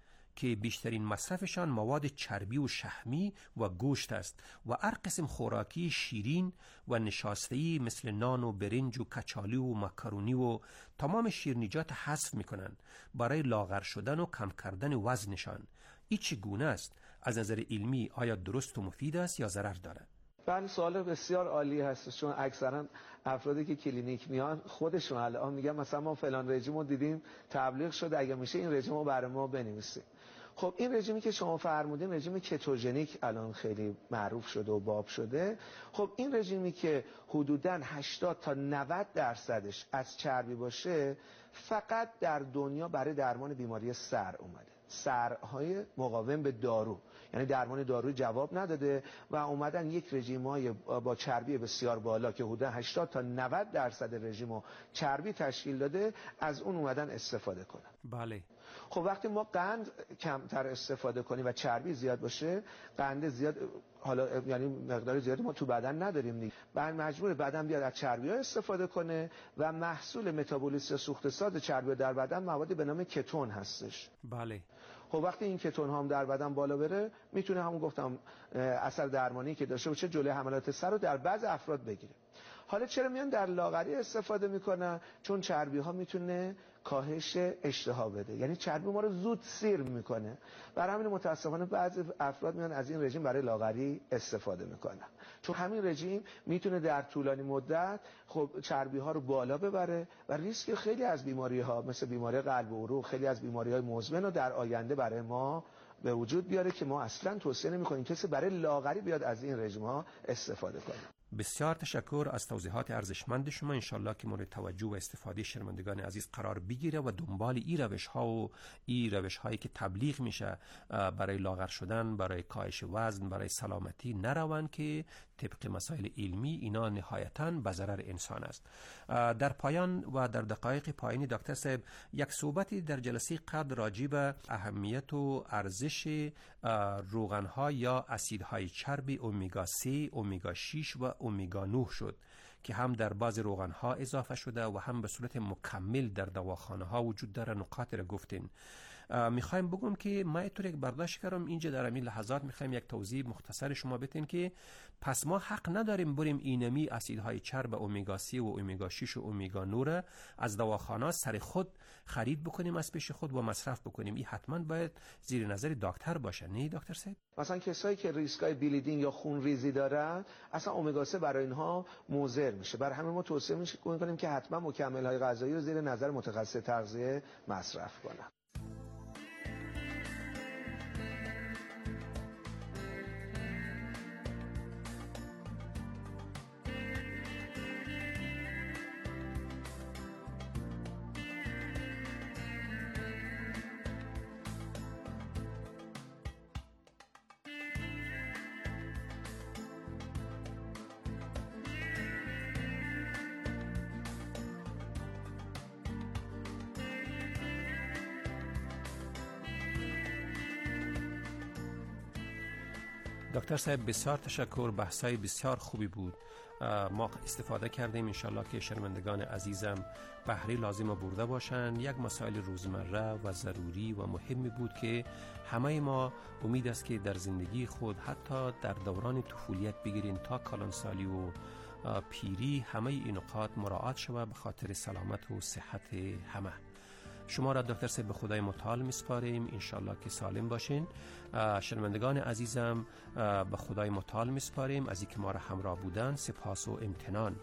که بیشترین مصرفشان مواد چربی و شحمی و گوشت است و هر قسم خوراکی شیرین و نشاسته‌ای مثل نان و برنج و کچالی و مکرونی و تمام شیرینیجات حذف میکنن برای لاغر شدن و کم کردن وزنشان. این چگونه است؟ از نظر علمی آیا درست و مفید است یا ضرر داره؟ بله سوال بسیار عالی هست، چون اکثرا افرادی که کلینیک میان خودشون الان میگن مثلا ما فلان رژیم رو دیدیم تبلیغ شده اگه میشه این رژیم رو برای ما بنویسید. خب این رژیمی که شما فرمودین رژیم کتوژنیک الان خیلی معروف شده و باب شده. خب این رژیمی که حدوداً 80 تا 90% از چربی باشه فقط در دنیا برای درمان بیماری سر اومده، سرهای مقاوم به دارو، یعنی درمان دارویی جواب نداده و اومدن یک رژیم‌های با چربی بسیار بالا که حدود 80 تا 90% رژیمو چربی تشکیل داده از اون اومدن استفاده کنن. بله. خب وقتی ما قند کمتر استفاده کنیم و چربی زیاد باشه، قند زیاد حالا یعنی مقدار زیادی ما تو بدن نداریم دیگه، بعد مجبور بدن بیاد از چربی‌ها استفاده کنه و محصول متابولیسم سوخته‌ساز چربی در بدن موادی به نام کتون هستش. بله. خب وقتی این کتون هم در بدن بالا بره میتونه همون گفتم اثر درمانی که داشته باشه جلوی حملات سر رو در بعض افراد بگیره. حالا چرا میان در لاغری استفاده میکنن؟ چون چربی ها میتونه کاهش اشتها بده، یعنی چربی ما رو زود سیر میکنه. برای همین متاسفانه بعضی افراد میان از این رژیم برای لاغری استفاده میکنن، چون همین رژیم میتونه در طولانی مدت خب چربی ها رو بالا ببره و ریسک خیلی از بیماری ها مثل بیماری قلب و عروق، خیلی از بیماری های مزمن رو در آینده برای ما به وجود بیاره که ما اصلا توصیه نمی‌کنیم کسی برای لاغری بیاد از این رژیم ها استفاده کنه. بسیار تشکر از توضیحات ارزشمند شما. انشالله که مورد توجه و استفاده شنوندگان عزیز قرار بگیره و دنبال این روش ها و این روش هایی که تبلیغ میشه برای لاغر شدن، برای کاهش وزن، برای سلامتی نروند که طبق مسائل علمی اینا نهایتاً به ضرر انسان است. در پایان و در دقایق پایانی دکتر صاحب یک صحبتی در جلسه قبل راجع به اهمیت و ارزش روغن ها یا اسیدهای چربی اومگا 3، اومگا 6 و اومگا 9 شد که هم در بعض روغن ها اضافه شده و هم به صورت مکمل در دواخانه ها وجود داره. نکات را گفتین. میخوایم بگم که ما اینطور یک برداشت کردم اینجا در همین لحظات میخوایم یک توضیح مختصر شما بدین که پس ما حق نداریم بریم اینمی اسیدهای چرب اومگا 3 و اومگا 6 و اومگا 9 را از دواخانه سر خود خرید بکنیم، از پیش خود و مصرف بکنیم. این حتما باید زیر نظر دکتر باشه، نه دکتر صاحب؟ مثلا کسایی که ریسکای بلیدینگ یا خون ریزی دارن اصلا اومگا 3 برای اینها مضر میشه. برای همین ما توصیه میکنیم که حتما مکمل‌های غذایی رو زیر نظر متخصص تغذیه مصرف کنن. دکتر صاحب بسیار تشکر، بحثای بسیار خوبی بود، ما استفاده کردیم. انشالله که شنوندگان عزیزم بهره لازم برده باشن. یک مسائل روزمره و ضروری و مهمی بود که همه ما امید است که در زندگی خود حتی در دوران طفولیت بگیرین تا کلانسالی و پیری همه این نکات مراعات شود به خاطر سلامت و صحت همه. شما را دکتر صاحب به خدای متعال میسپاریم، انشالله که سالم باشین. شنوندگان عزیزم به خدای متعال میسپاریم از اینکه ما را همراه بودن. سپاس و امتنان.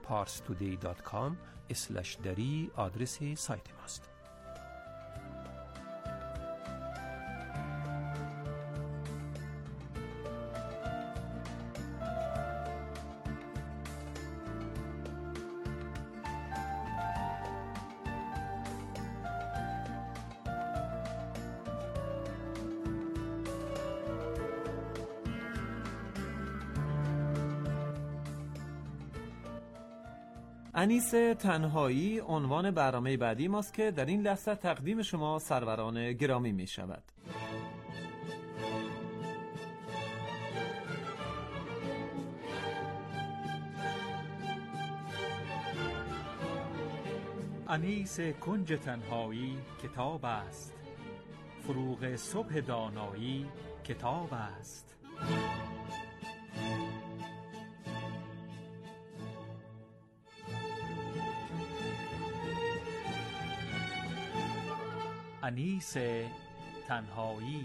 parstoday.com/dari آدرس سایت ماست. انیس تنهایی عنوان برنامه بعدی ماست که در این لحظه تقدیم شما سروران گرامی می شود. انیس کنج تنهایی کتاب است، فروغ صبح دانایی کتاب است. انیس تنهایی.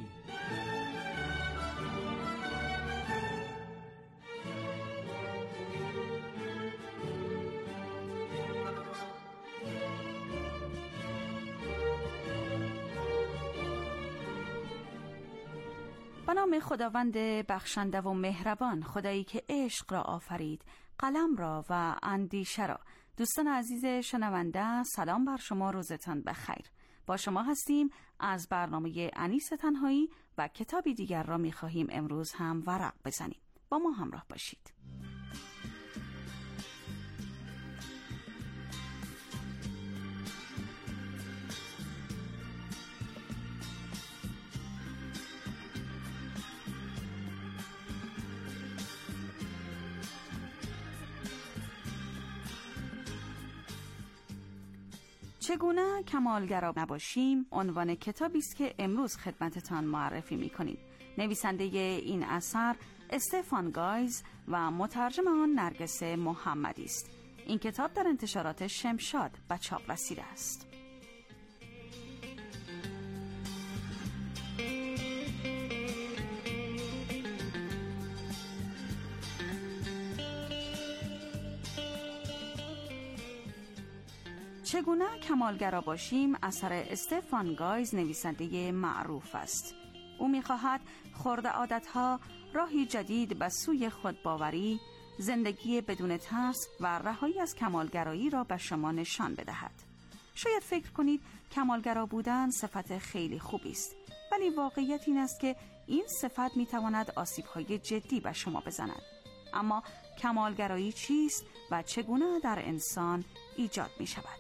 به نام خداوند بخشنده و مهربان، خدایی که عشق را آفرید، قلم را و اندیشه را. دوستان عزیز شنونده، سلام بر شما، روزتان بخیر. با شما هستیم از برنامه انیس تنهایی و کتابی دیگر را می خواهیم امروز هم ورق بزنیم. با ما همراه باشید. چگونه کمالگرا نباشیم عنوان کتابی است که امروز خدمتتان معرفی می‌کنیم. نویسنده این اثر استفان گایز و مترجم آن نرگس محمدی است. این کتاب در انتشارات شمشاد به چاپ رسیده است. چگونه کمالگرا باشیم اثر استفان گایز نویسنده معروف است. او می‌خواهد خرد عادت‌ها راهی جدید به سوی خودباوری، زندگی بدون ترس و رهایی از کمالگرایی را به شما نشان بدهد. شاید فکر کنید کمالگرا بودن صفت خیلی خوبی است، ولی واقعیت این است که این صفت می‌تواند آسیب‌های جدی به شما بزند. اما کمالگرایی چیست و چگونه در انسان ایجاد می‌شود؟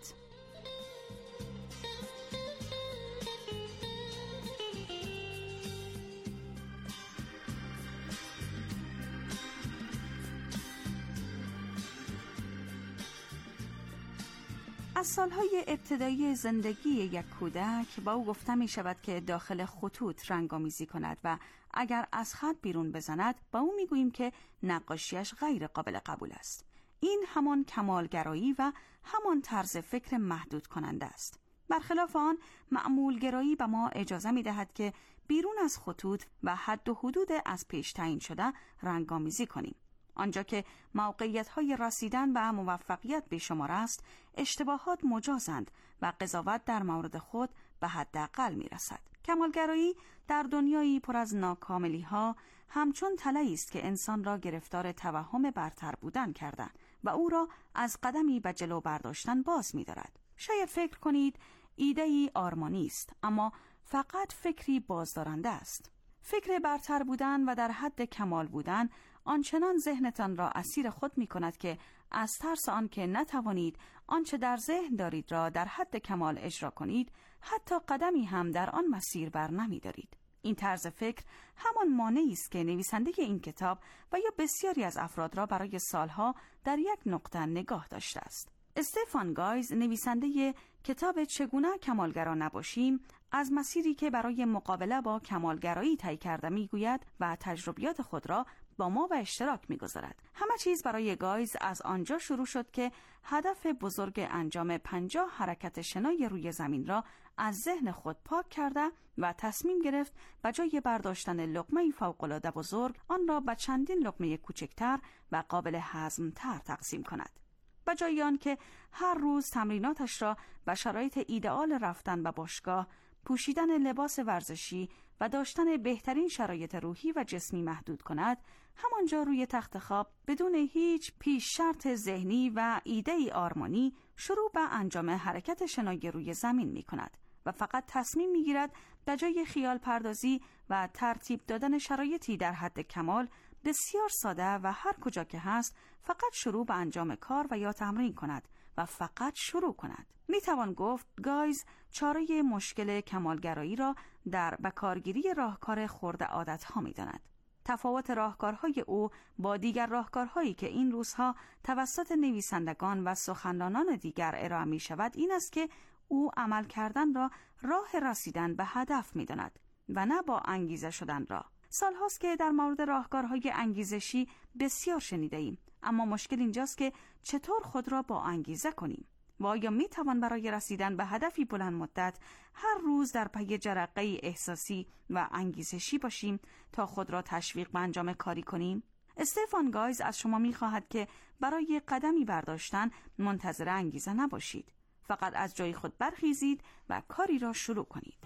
از سالهای ابتدایی زندگی یک کودک با او گفته می شود که داخل خطوط رنگ‌آمیزی کند و اگر از خط بیرون بزند با او می گوییم که نقاشیش غیر قابل قبول است. این همان کمالگرایی و همان طرز فکر محدود کننده است. برخلاف آن، معمولگرایی به ما اجازه می دهد که بیرون از خطوط و حد و حدود از پیش تعیین شده رنگ‌آمیزی کنیم. آنجا که موقعیت‌های رسیدن به موفقیت به شمار است، اشتباهات مجازند و قضاوت در مورد خود به حداقل می‌رسد. کمالگرایی در دنیایی پر از ناکاملی‌ها همچون تله‌ای است که انسان را گرفتار توهم برتر بودن کرده و او را از قدمی به جلو برداشتن باز می‌دارد. شاید فکر کنید ایده‌ای آرمانی است، اما فقط فکری بازدارنده است. فکر برتر بودن و در حد کمال بودن آنچنان ذهنتان را اسیر خود می کند که از ترس آن که نتوانید آنچه در ذهن دارید را در حد کمال اجرا کنید، حتی قدمی هم در آن مسیر بر نمی دارید. این طرز فکر همان مانعی است که نویسنده این کتاب و یا بسیاری از افراد را برای سالها در یک نقطه نگاه داشته است. استفان گایز نویسنده کتاب چگونه کمالگرا نباشیم از مسیری که برای مقابله با کمالگرایی طی کرده میگوید و تجربیات خود را با ما به اشتراک می‌گذارد. همه چیز برای گایز از آنجا شروع شد که هدف بزرگ انجام 50 حرکت شنای روی زمین را از ذهن خود پاک کرده و تصمیم گرفت به جای برداشتن لقمه فوق‌العاده بزرگ آن را به چندین لقمه کوچکتر و قابل هضم‌تر تقسیم کند. به جای آنکه هر روز تمریناتش را به شرایط ایدئال رفتن به باشگاه، پوشیدن لباس ورزشی و داشتن بهترین شرایط روحی و جسمی محدود کند، همانجا روی تخت خواب بدون هیچ پیش شرط ذهنی و ایده‌ای آرمانی شروع به انجام حرکت شنای روی زمین می کند و فقط تصمیم می گیرد به جای خیال پردازی و ترتیب دادن شرایطی در حد کمال، بسیار ساده و هر کجا که هست فقط شروع به انجام کار و یا تمرین کند و فقط شروع کند. می توان گفت گایز چاره مشکل کمالگرایی را در بکارگیری راهکار خرد عادت‌ها می داند. تفاوت راهکارهای او با دیگر راهکارهایی که این روزها توسط نویسندگان و سخنرانان دیگر ارائه می شود این است که او عمل کردن را راه رسیدن به هدف می داند و نه با انگیزه شدن را. سالهاست که در مورد راهکارهای انگیزشی بسیار شنیده ایم، اما مشکل اینجاست که چطور خود را با انگیزه کنیم. و آیا می توان برای رسیدن به هدفی بلند مدت هر روز در پی جرقه‌ای احساسی و انگیزشی باشیم تا خود را تشویق به انجام کاری کنیم؟ استفان گایز از شما می خواهد که برای قدمی برداشتن منتظر انگیزه نباشید. فقط از جای خود برخیزید و کاری را شروع کنید.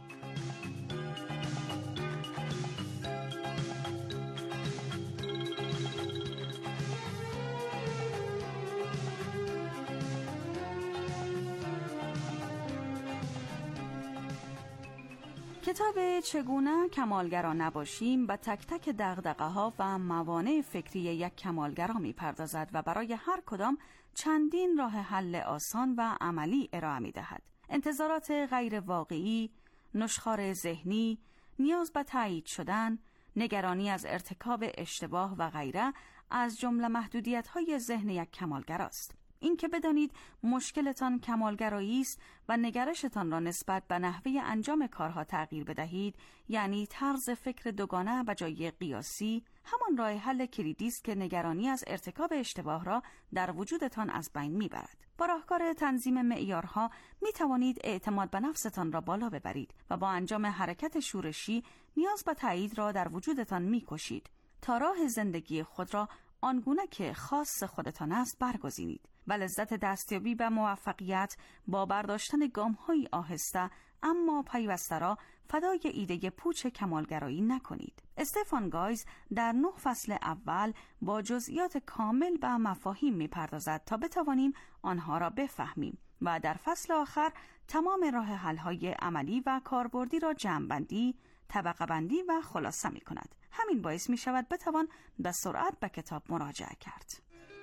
کتاب چگونه کمالگرا نباشیم به تک تک دغدغه‌ها و موانع فکری یک کمالگرا می‌پردازد و برای هر کدام چندین راه حل آسان و عملی ارائه می‌دهد. انتظارات غیر واقعی، نشخوار ذهنی، نیاز به تایید شدن، نگرانی از ارتکاب اشتباه و غیره از جمله محدودیت‌های ذهن یک کمالگراست. این که بدانید مشکلتان کمالگرایی است و نگرشتان را نسبت به نحوه انجام کارها تغییر بدهید، یعنی طرز فکر دوگانه به جای قیاسی، همان راه حل کلیدی است که نگرانی از ارتکاب اشتباه را در وجودتان از بین میبرد. با راهکار تنظیم معیارها می توانید اعتماد به نفستان را بالا ببرید و با انجام حرکت شورشی نیاز به تایید را در وجودتان میکشید تا راه زندگی خود را آنگونه که خاص خودتان است برگزینید و لذت دستیابی به موفقیت با برداشتن گام‌های آهسته اما پیوسته را فدای ایده پوچ کمالگرایی نکنید. استفان گایز در 9 فصل اول با جزئیات کامل به مفاهیم می‌پردازد تا بتوانیم آنها را بفهمیم و در فصل آخر تمام راه حل‌های عملی و کاربردی را جمع‌بندی، طبقه بندی و خلاصه می‌کند. همین باعث می‌شود بتوان به سرعت به کتاب مراجعه کرد.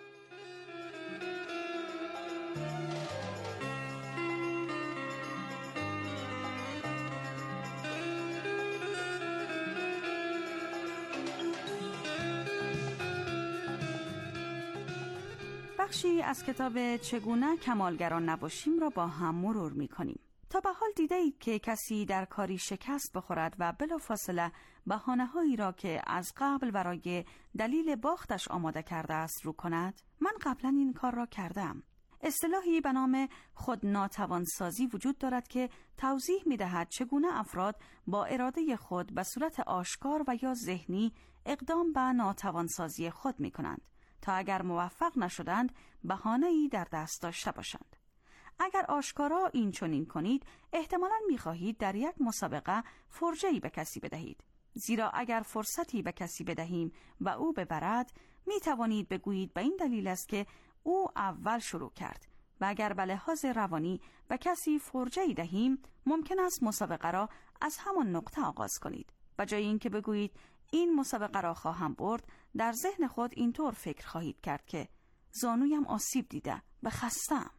بخشی از کتاب چگونه کمالگران نباشیم را با هم مرور می‌کنیم. تا به حال دیده اید که کسی در کاری شکست بخورد و بلافاصله بهانه‌هایی را که از قبل برای دلیل باختش آماده کرده است رو کند؟ من قبلا این کار را کردم. اصطلاحی به نام خودناتوانسازی وجود دارد که توضیح می‌دهد چگونه افراد با اراده خود به صورت آشکار و یا ذهنی اقدام به ناتوانسازی خود می‌کنند تا اگر موفق نشدند بهانه‌ای در دست داشته باشند. اگر آشکارا این چنین کنید، احتمالاً می‌خواهید در یک مسابقه فرجه‌ای به کسی بدهید. زیرا اگر فرصتی به کسی بدهیم و او ببرد، می‌توانید بگویید به این دلیل است که او اول شروع کرد. و اگر به لحاظ روانی به کسی فرجه‌ای دهیم، ممکن است مسابقه را از همان نقطه آغاز کنید. به جای اینکه بگویید این مسابقه را خواهم برد، در ذهن خود اینطور فکر خواهید کرد که زانویم آسیب دیده و خسته‌ام.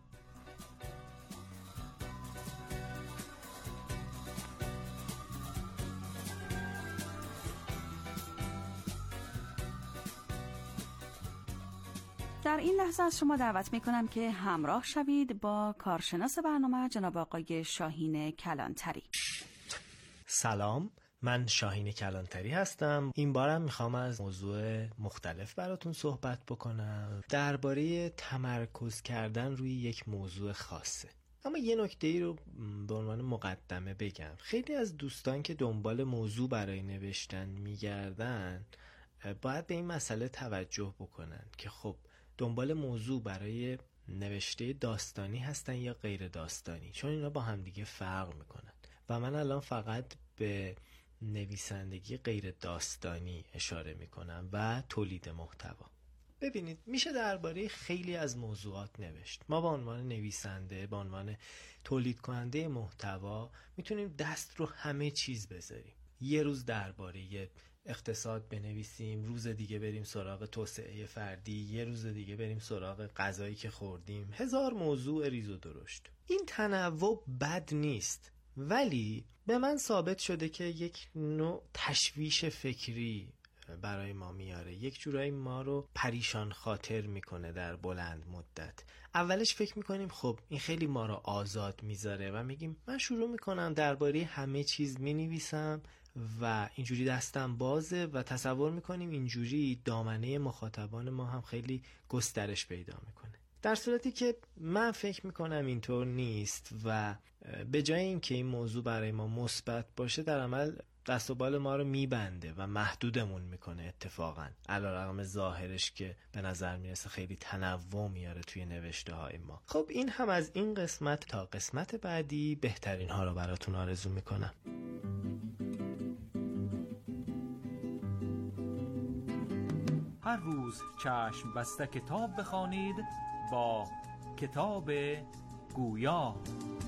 در این لحظه از شما دعوت می‌کنم که همراه شوید با کارشناس برنامه جناب آقای شاهین کلانتری. سلام، من شاهین کلانتری هستم. این بارم میخوام از موضوع مختلف براتون صحبت بکنم درباره تمرکز کردن روی یک موضوع خاصه. اما یه نکته‌ای رو به عنوان مقدمه بگم. خیلی از دوستان که دنبال موضوع برای نوشتن میگردن باید به این مسئله توجه بکنن که خب دنبال موضوع برای نوشته داستانی هستن یا غیر داستانی، چون اینا با هم دیگه فرق میکنن و من الان فقط به نویسندگی غیر داستانی اشاره میکنم و تولید محتوا. ببینید میشه درباره خیلی از موضوعات نوشت. ما به عنوان نویسنده، به عنوان تولید کننده محتوا میتونیم دست رو همه چیز بذاریم. یه روز درباره اقتصاد بنویسیم، روز دیگه بریم سراغ توسعه فردی، یه روز دیگه بریم سراغ غذایی که خوردیم، 1000 موضوع ریز و درشت. این تنوع بد نیست، ولی به من ثابت شده که یک نوع تشویش فکری برای ما میاره، یک جورایی ما رو پریشان خاطر میکنه در بلند مدت. اولش فکر میکنیم خب این خیلی ما رو آزاد میذاره و میگیم من شروع میکنم درباره همه چیز مینویسم و اینجوری دستم بازه و تصور میکنیم اینجوری دامنه مخاطبان ما هم خیلی گسترش پیدا میکنه، در صورتی که من فکر میکنم اینطور نیست و به جای اینکه این موضوع برای ما مثبت باشه در عمل دست و بال ما رو میبنده و محدودمون میکنه اتفاقا، علیرغم ظاهرش که به نظر میرسه خیلی تنوع میاره توی نوشته های ما. خب این هم از این قسمت. تا قسمت بعدی بهترین ها رو براتون آرزو میکنم. هر روز چشم بسته کتاب بخوانید با کتاب گویا.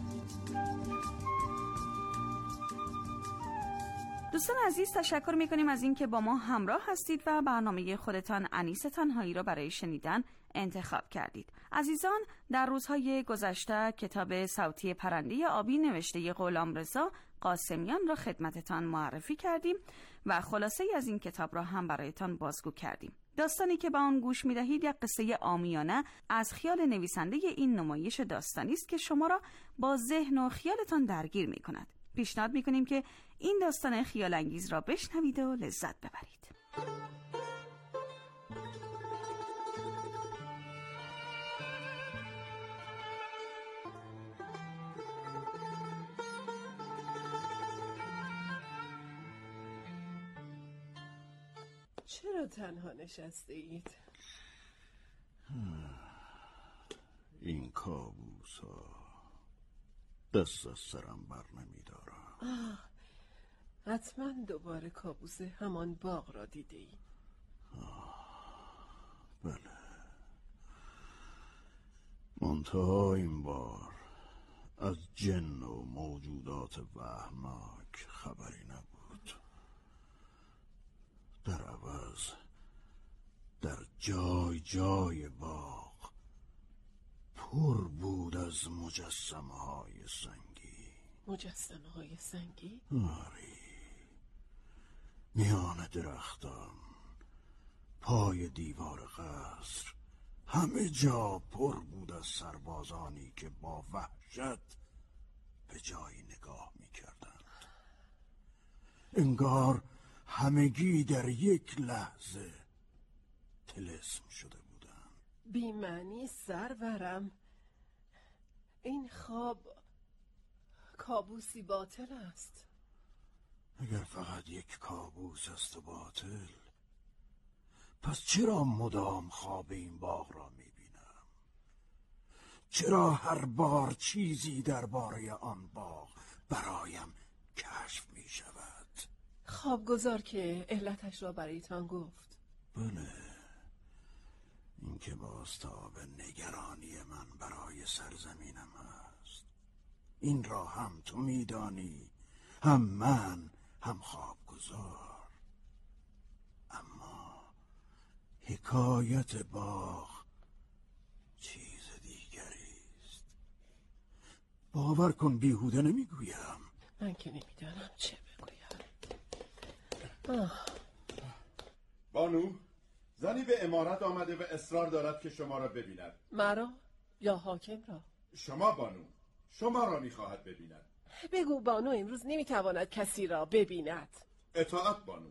دوستان عزیز، تشکر میکنیم از اینکه با ما همراه هستید و برنامه خودتان انیس تنهایی را برای شنیدن انتخاب کردید. عزیزان، در روزهای گذشته کتاب صوتی پرنده آبی نوشته غلامرضا قاسمیان را خدمتتان معرفی کردیم و خلاصه از این کتاب را هم برایتان بازگو کردیم. داستانی که به آن گوش می‌دهید یک قصه عامیانه از خیال نویسنده این نمایش داستانی است که شما را با ذهن و خیالتان درگیر می‌کند. پیشنهاد می‌کنیم که این داستان خیال انگیز را بشنوید و لذت ببرید. چرا تنها نشسته اید؟ این کابوس ها دست از سرم بر نمی دارم. حتما دوباره کابوس همان باغ را دیده ای؟ بله، منتها این بار از جن و موجودات وهمناک خبری نبود. در عوض در جای جای باغ پر بود از مجسمه های سنگی. مجسمه های سنگی؟ آری، میان درختان، پای دیوار قصر، همه جا پر بود از سربازانی که با وحشت به جایی نگاه می‌کردند. انگار همگی در یک لحظه طلسم شده بودند. بی معنی سرورم، این خواب کابوسی باطل است. اگر فقط یک کابوس است و باطل، پس چرا مدام خواب این باغ را میبینم؟ چرا هر بار چیزی درباره آن باغ برایم کشف میشود؟ خوابگزار که علتش را برایتان گفت؟ بله، این که بازتاب نگرانی من برای سرزمینم است. این را هم تو میدانی، هم من، هم خوابگزار. اما حکایت باغ چیز دیگری است. باور کن بیهوده نمیگویم. من که نمیدانم چه بگویم. بانو، زنی به عمارت آمده و اصرار دارد که شما را ببیند. مرا یا حاکم را؟ شما بانو، شما را میخواهد ببیند. بگو بانو امروز نمیتواند کسی را ببیند. اطاعت بانو.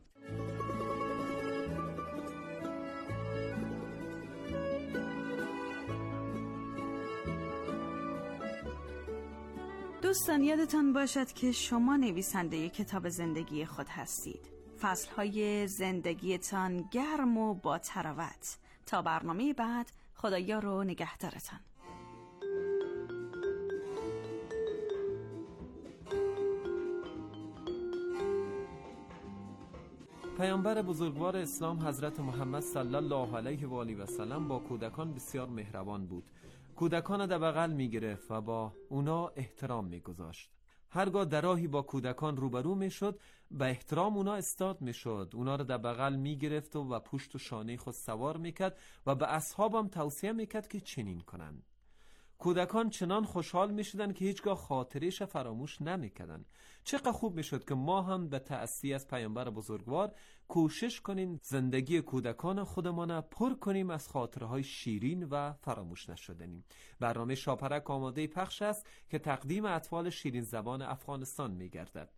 دوستان، یادتان باشد که شما نویسنده کتاب زندگی خود هستید. فصلهای زندگیتان گرم و با تراوت. تا برنامه بعد، خدایا رو نگهدارتان. پیامبر بزرگوار اسلام حضرت محمد صلی الله علیه و آله و سلم با کودکان بسیار مهربان بود. کودکان را در بغل می گرفت و با اونا احترام می گذاشت. هرگاه در راهی با کودکان روبرو می شد، به احترام اونا استاد می شد. اونا را در بغل می گرفت و پشت و شانه خود سوار می کرد و به اصحابم توصیه می کرد که چنین کنند. کودکان چنان خوشحال می شدن که هیچگاه خاطرش فراموش نمی کردن. چقدر خوب می شد که ما هم به تأسی از پیامبر بزرگوار کوشش کنیم زندگی کودکان خودمان پر کنیم از خاطرهای شیرین و فراموش نشدنی. برنامه شاپرک آماده پخش است که تقدیم اطفال شیرین زبان افغانستان می گردد.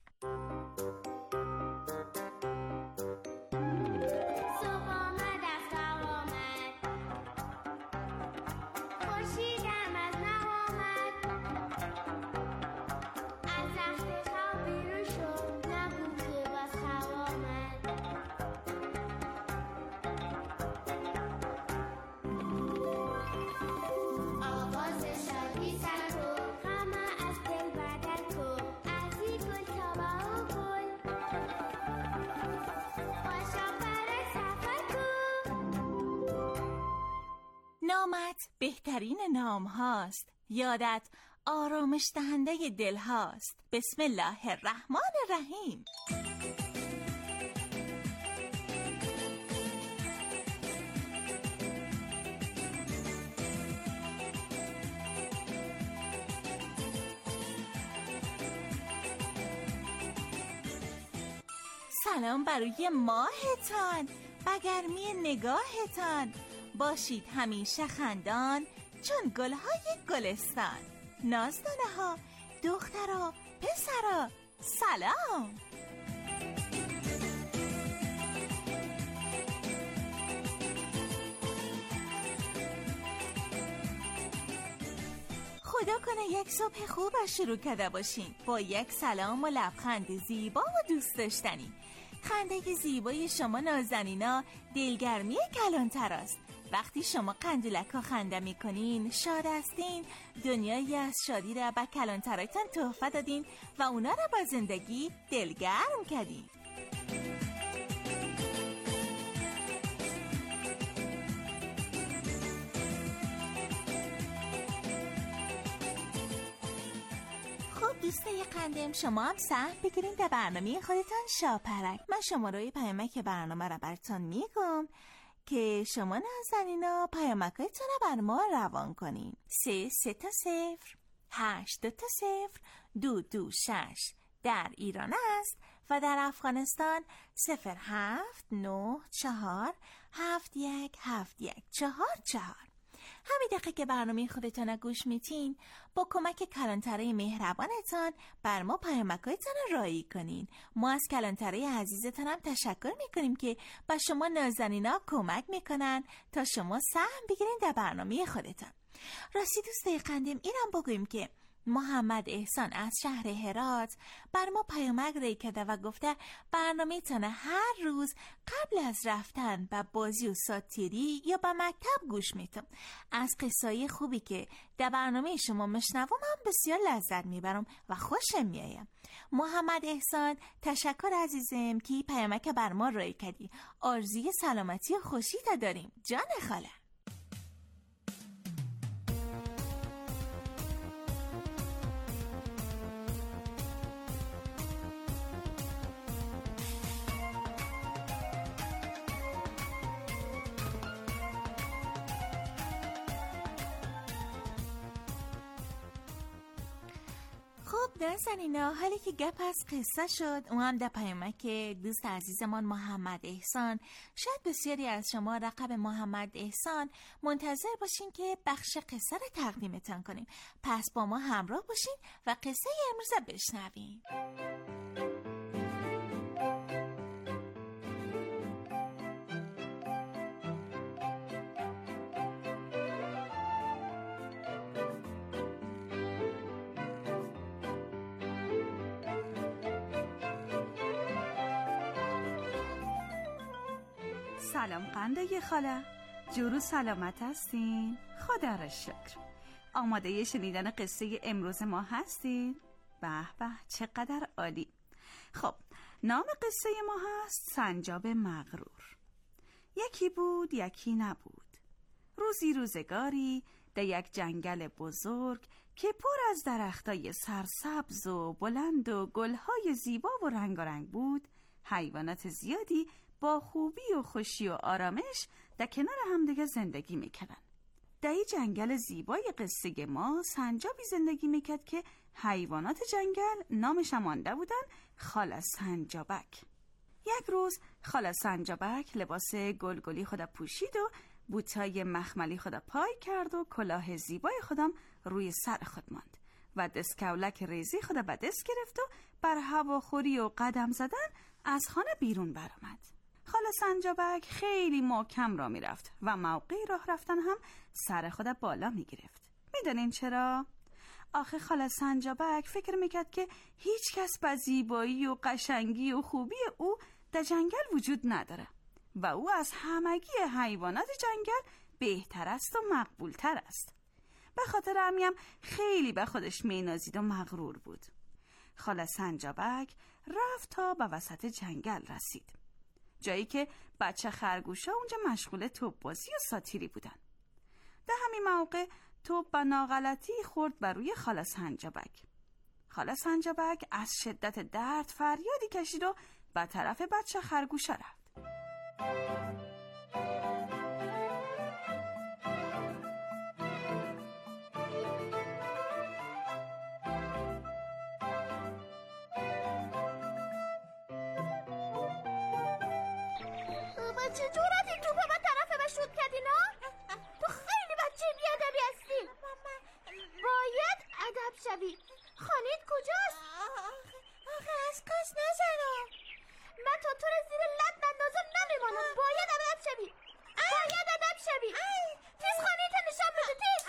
نامت بهترین نام هاست. یادت آرامش دهنده دل هاست. بسم الله الرحمن الرحیم. سلام برای ماهتان و گرمی نگاهتان. باشید همیشه خندان چون گلهای گلستان. نازدانه ها، دخترها، پسرها، سلام. خدا کنه یک صبح خوب شروع کرده باشین با یک سلام و لبخند زیبا و دوست داشتنی. خنده زیبای شما نازنینا دلگرمی کلانتر است. وقتی شما قندولک ها خنده میکنین، شاد هستین، دنیایی از شادی را به کلانترایتان تحفه دادین و اونا را با زندگی دلگرم کردین. دوستای قندم، شما هم سهم بگیرین در برنامه خودتان شاپرک. من شماره پیامک برنامه را براتون میگم که شما نازنینا پیامکایتون را بر ما روان کنین. 330-820-226 در ایران است و در افغانستان 07947171444. همین دقیقه که برنامه خودتان گوش میتین، با کمک کلانتره مهربانتان بر ما پیامکایتان را رایی کنین. ما از کلانتره عزیزتان هم تشکر میکنیم که با شما نازنینا کمک میکنن تا شما سهم بگیرین در برنامه خودتان. راستی دوستای قندم، اینم بگویم که محمد احسان از شهر هرات بر ما پیامک رای کرده و گفته برنامه تان هر روز قبل از رفتن به بازی و ساتیری یا به مکتب گوش میتم. از قصای خوبی که در برنامه شما مشنوم هم بسیار لذت میبرم و خوشم میایم. محمد احسان، تشکر عزیزم که پیامک بر ما رای کردی. آرزوی سلامتی و خوشی تا داریم جان خاله. نازنینا، حالی که گپ از قصه شد، اون هم در پیامک دوست عزیزمان محمد احسان، شاید بسیاری از شما رقم محمد احسان منتظر باشین که بخش قصه رو تقدیمتان کنیم. پس با ما همراه باشین و قصه امروز رو بشنوین. سلام قنده خاله، جورو سلامت هستین؟ خدا را شکر. آماده شنیدن قصه امروز ما هستین؟ به به، چقدر عالی. خب، نام قصه ما هست سنجاب مغرور. یکی بود یکی نبود. روزی روزگاری در یک جنگل بزرگ که پر از درختای سرسبز و بلند و گلهای زیبا و رنگارنگ بود، حیوانات زیادی با خوبی و خوشی و آرامش در کنار همدیگه زندگی میکردن. در این جنگل زیبای قصه ما سنجابی زندگی میکرد که حیوانات جنگل نامش مانده بودن خاله سنجابک. یک روز خاله سنجابک لباس گلگلی خود پوشید و بوتای مخملی خود پای کرد و کلاه زیبای خودم روی سر خود ماند و دستکولک ریزی خود به دست گرفت و بر هواخوری و قدم زدن از خانه بیرون برآمد. خاله سنجابک خیلی محکم را می رفت و موقع راه رفتن هم سر خود بالا می گرفت. می دانین چرا؟ آخه خاله سنجابک فکر می کرد که هیچ کس به زیبایی و قشنگی و خوبی او در جنگل وجود نداره و او از همگی حیوانات جنگل بهتر است و مقبول تر است. به خاطر همین خیلی به خودش می نازید و مغرور بود. خاله سنجابک رفت تا به وسط جنگل رسید، جایی که بچه خرگوشا اونجا مشغول توپ بازی و ساتیری بودن. در همین موقع توپ به ناغلطی خورد بر روی خاله سنجابک. خاله سنجابک از شدت درد فریادی کشید و به طرف بچه خرگوشا رفت. چه جورت این توپه به طرف به شوت کردی نه؟ تو خیلی بچه بیادبی هستی. باید ادب شوی. خانه‌ت کجاست؟ آخه از قصد نزنم. من تا تو رو زیر لب نندازم نمیمانم. باید ادب شوی. باید ادب شوی. تیز خانه‌ت نشان بده تیز.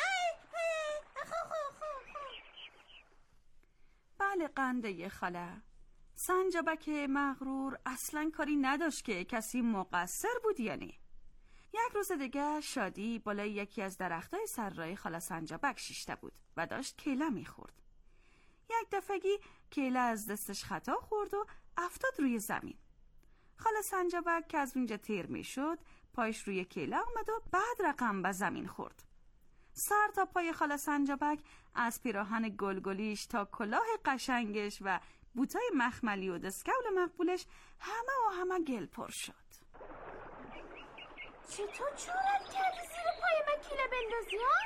بله قنده خاله، سنجابک مغرور اصلا کاری نداشت که کسی مقصر بود یا نه. یک روز دیگه شادی بالای یکی از درختای سرای خاله سنجابک شیشته بود و داشت کیله میخورد. یک دفعگی کیله از دستش خطا خورد و افتاد روی زمین. خاله سنجابک که از اونجا تیر میشد پایش روی کیله آمد و بعد رقم به زمین خورد. سر تا پای خاله سنجابک از پیراهن گلگلیش تا کلاه قشنگش و بوتای مخملی و دستکول مقبولش همه گل پر شد. چطور جورت کردی زیر پای من کیله بندازی ها؟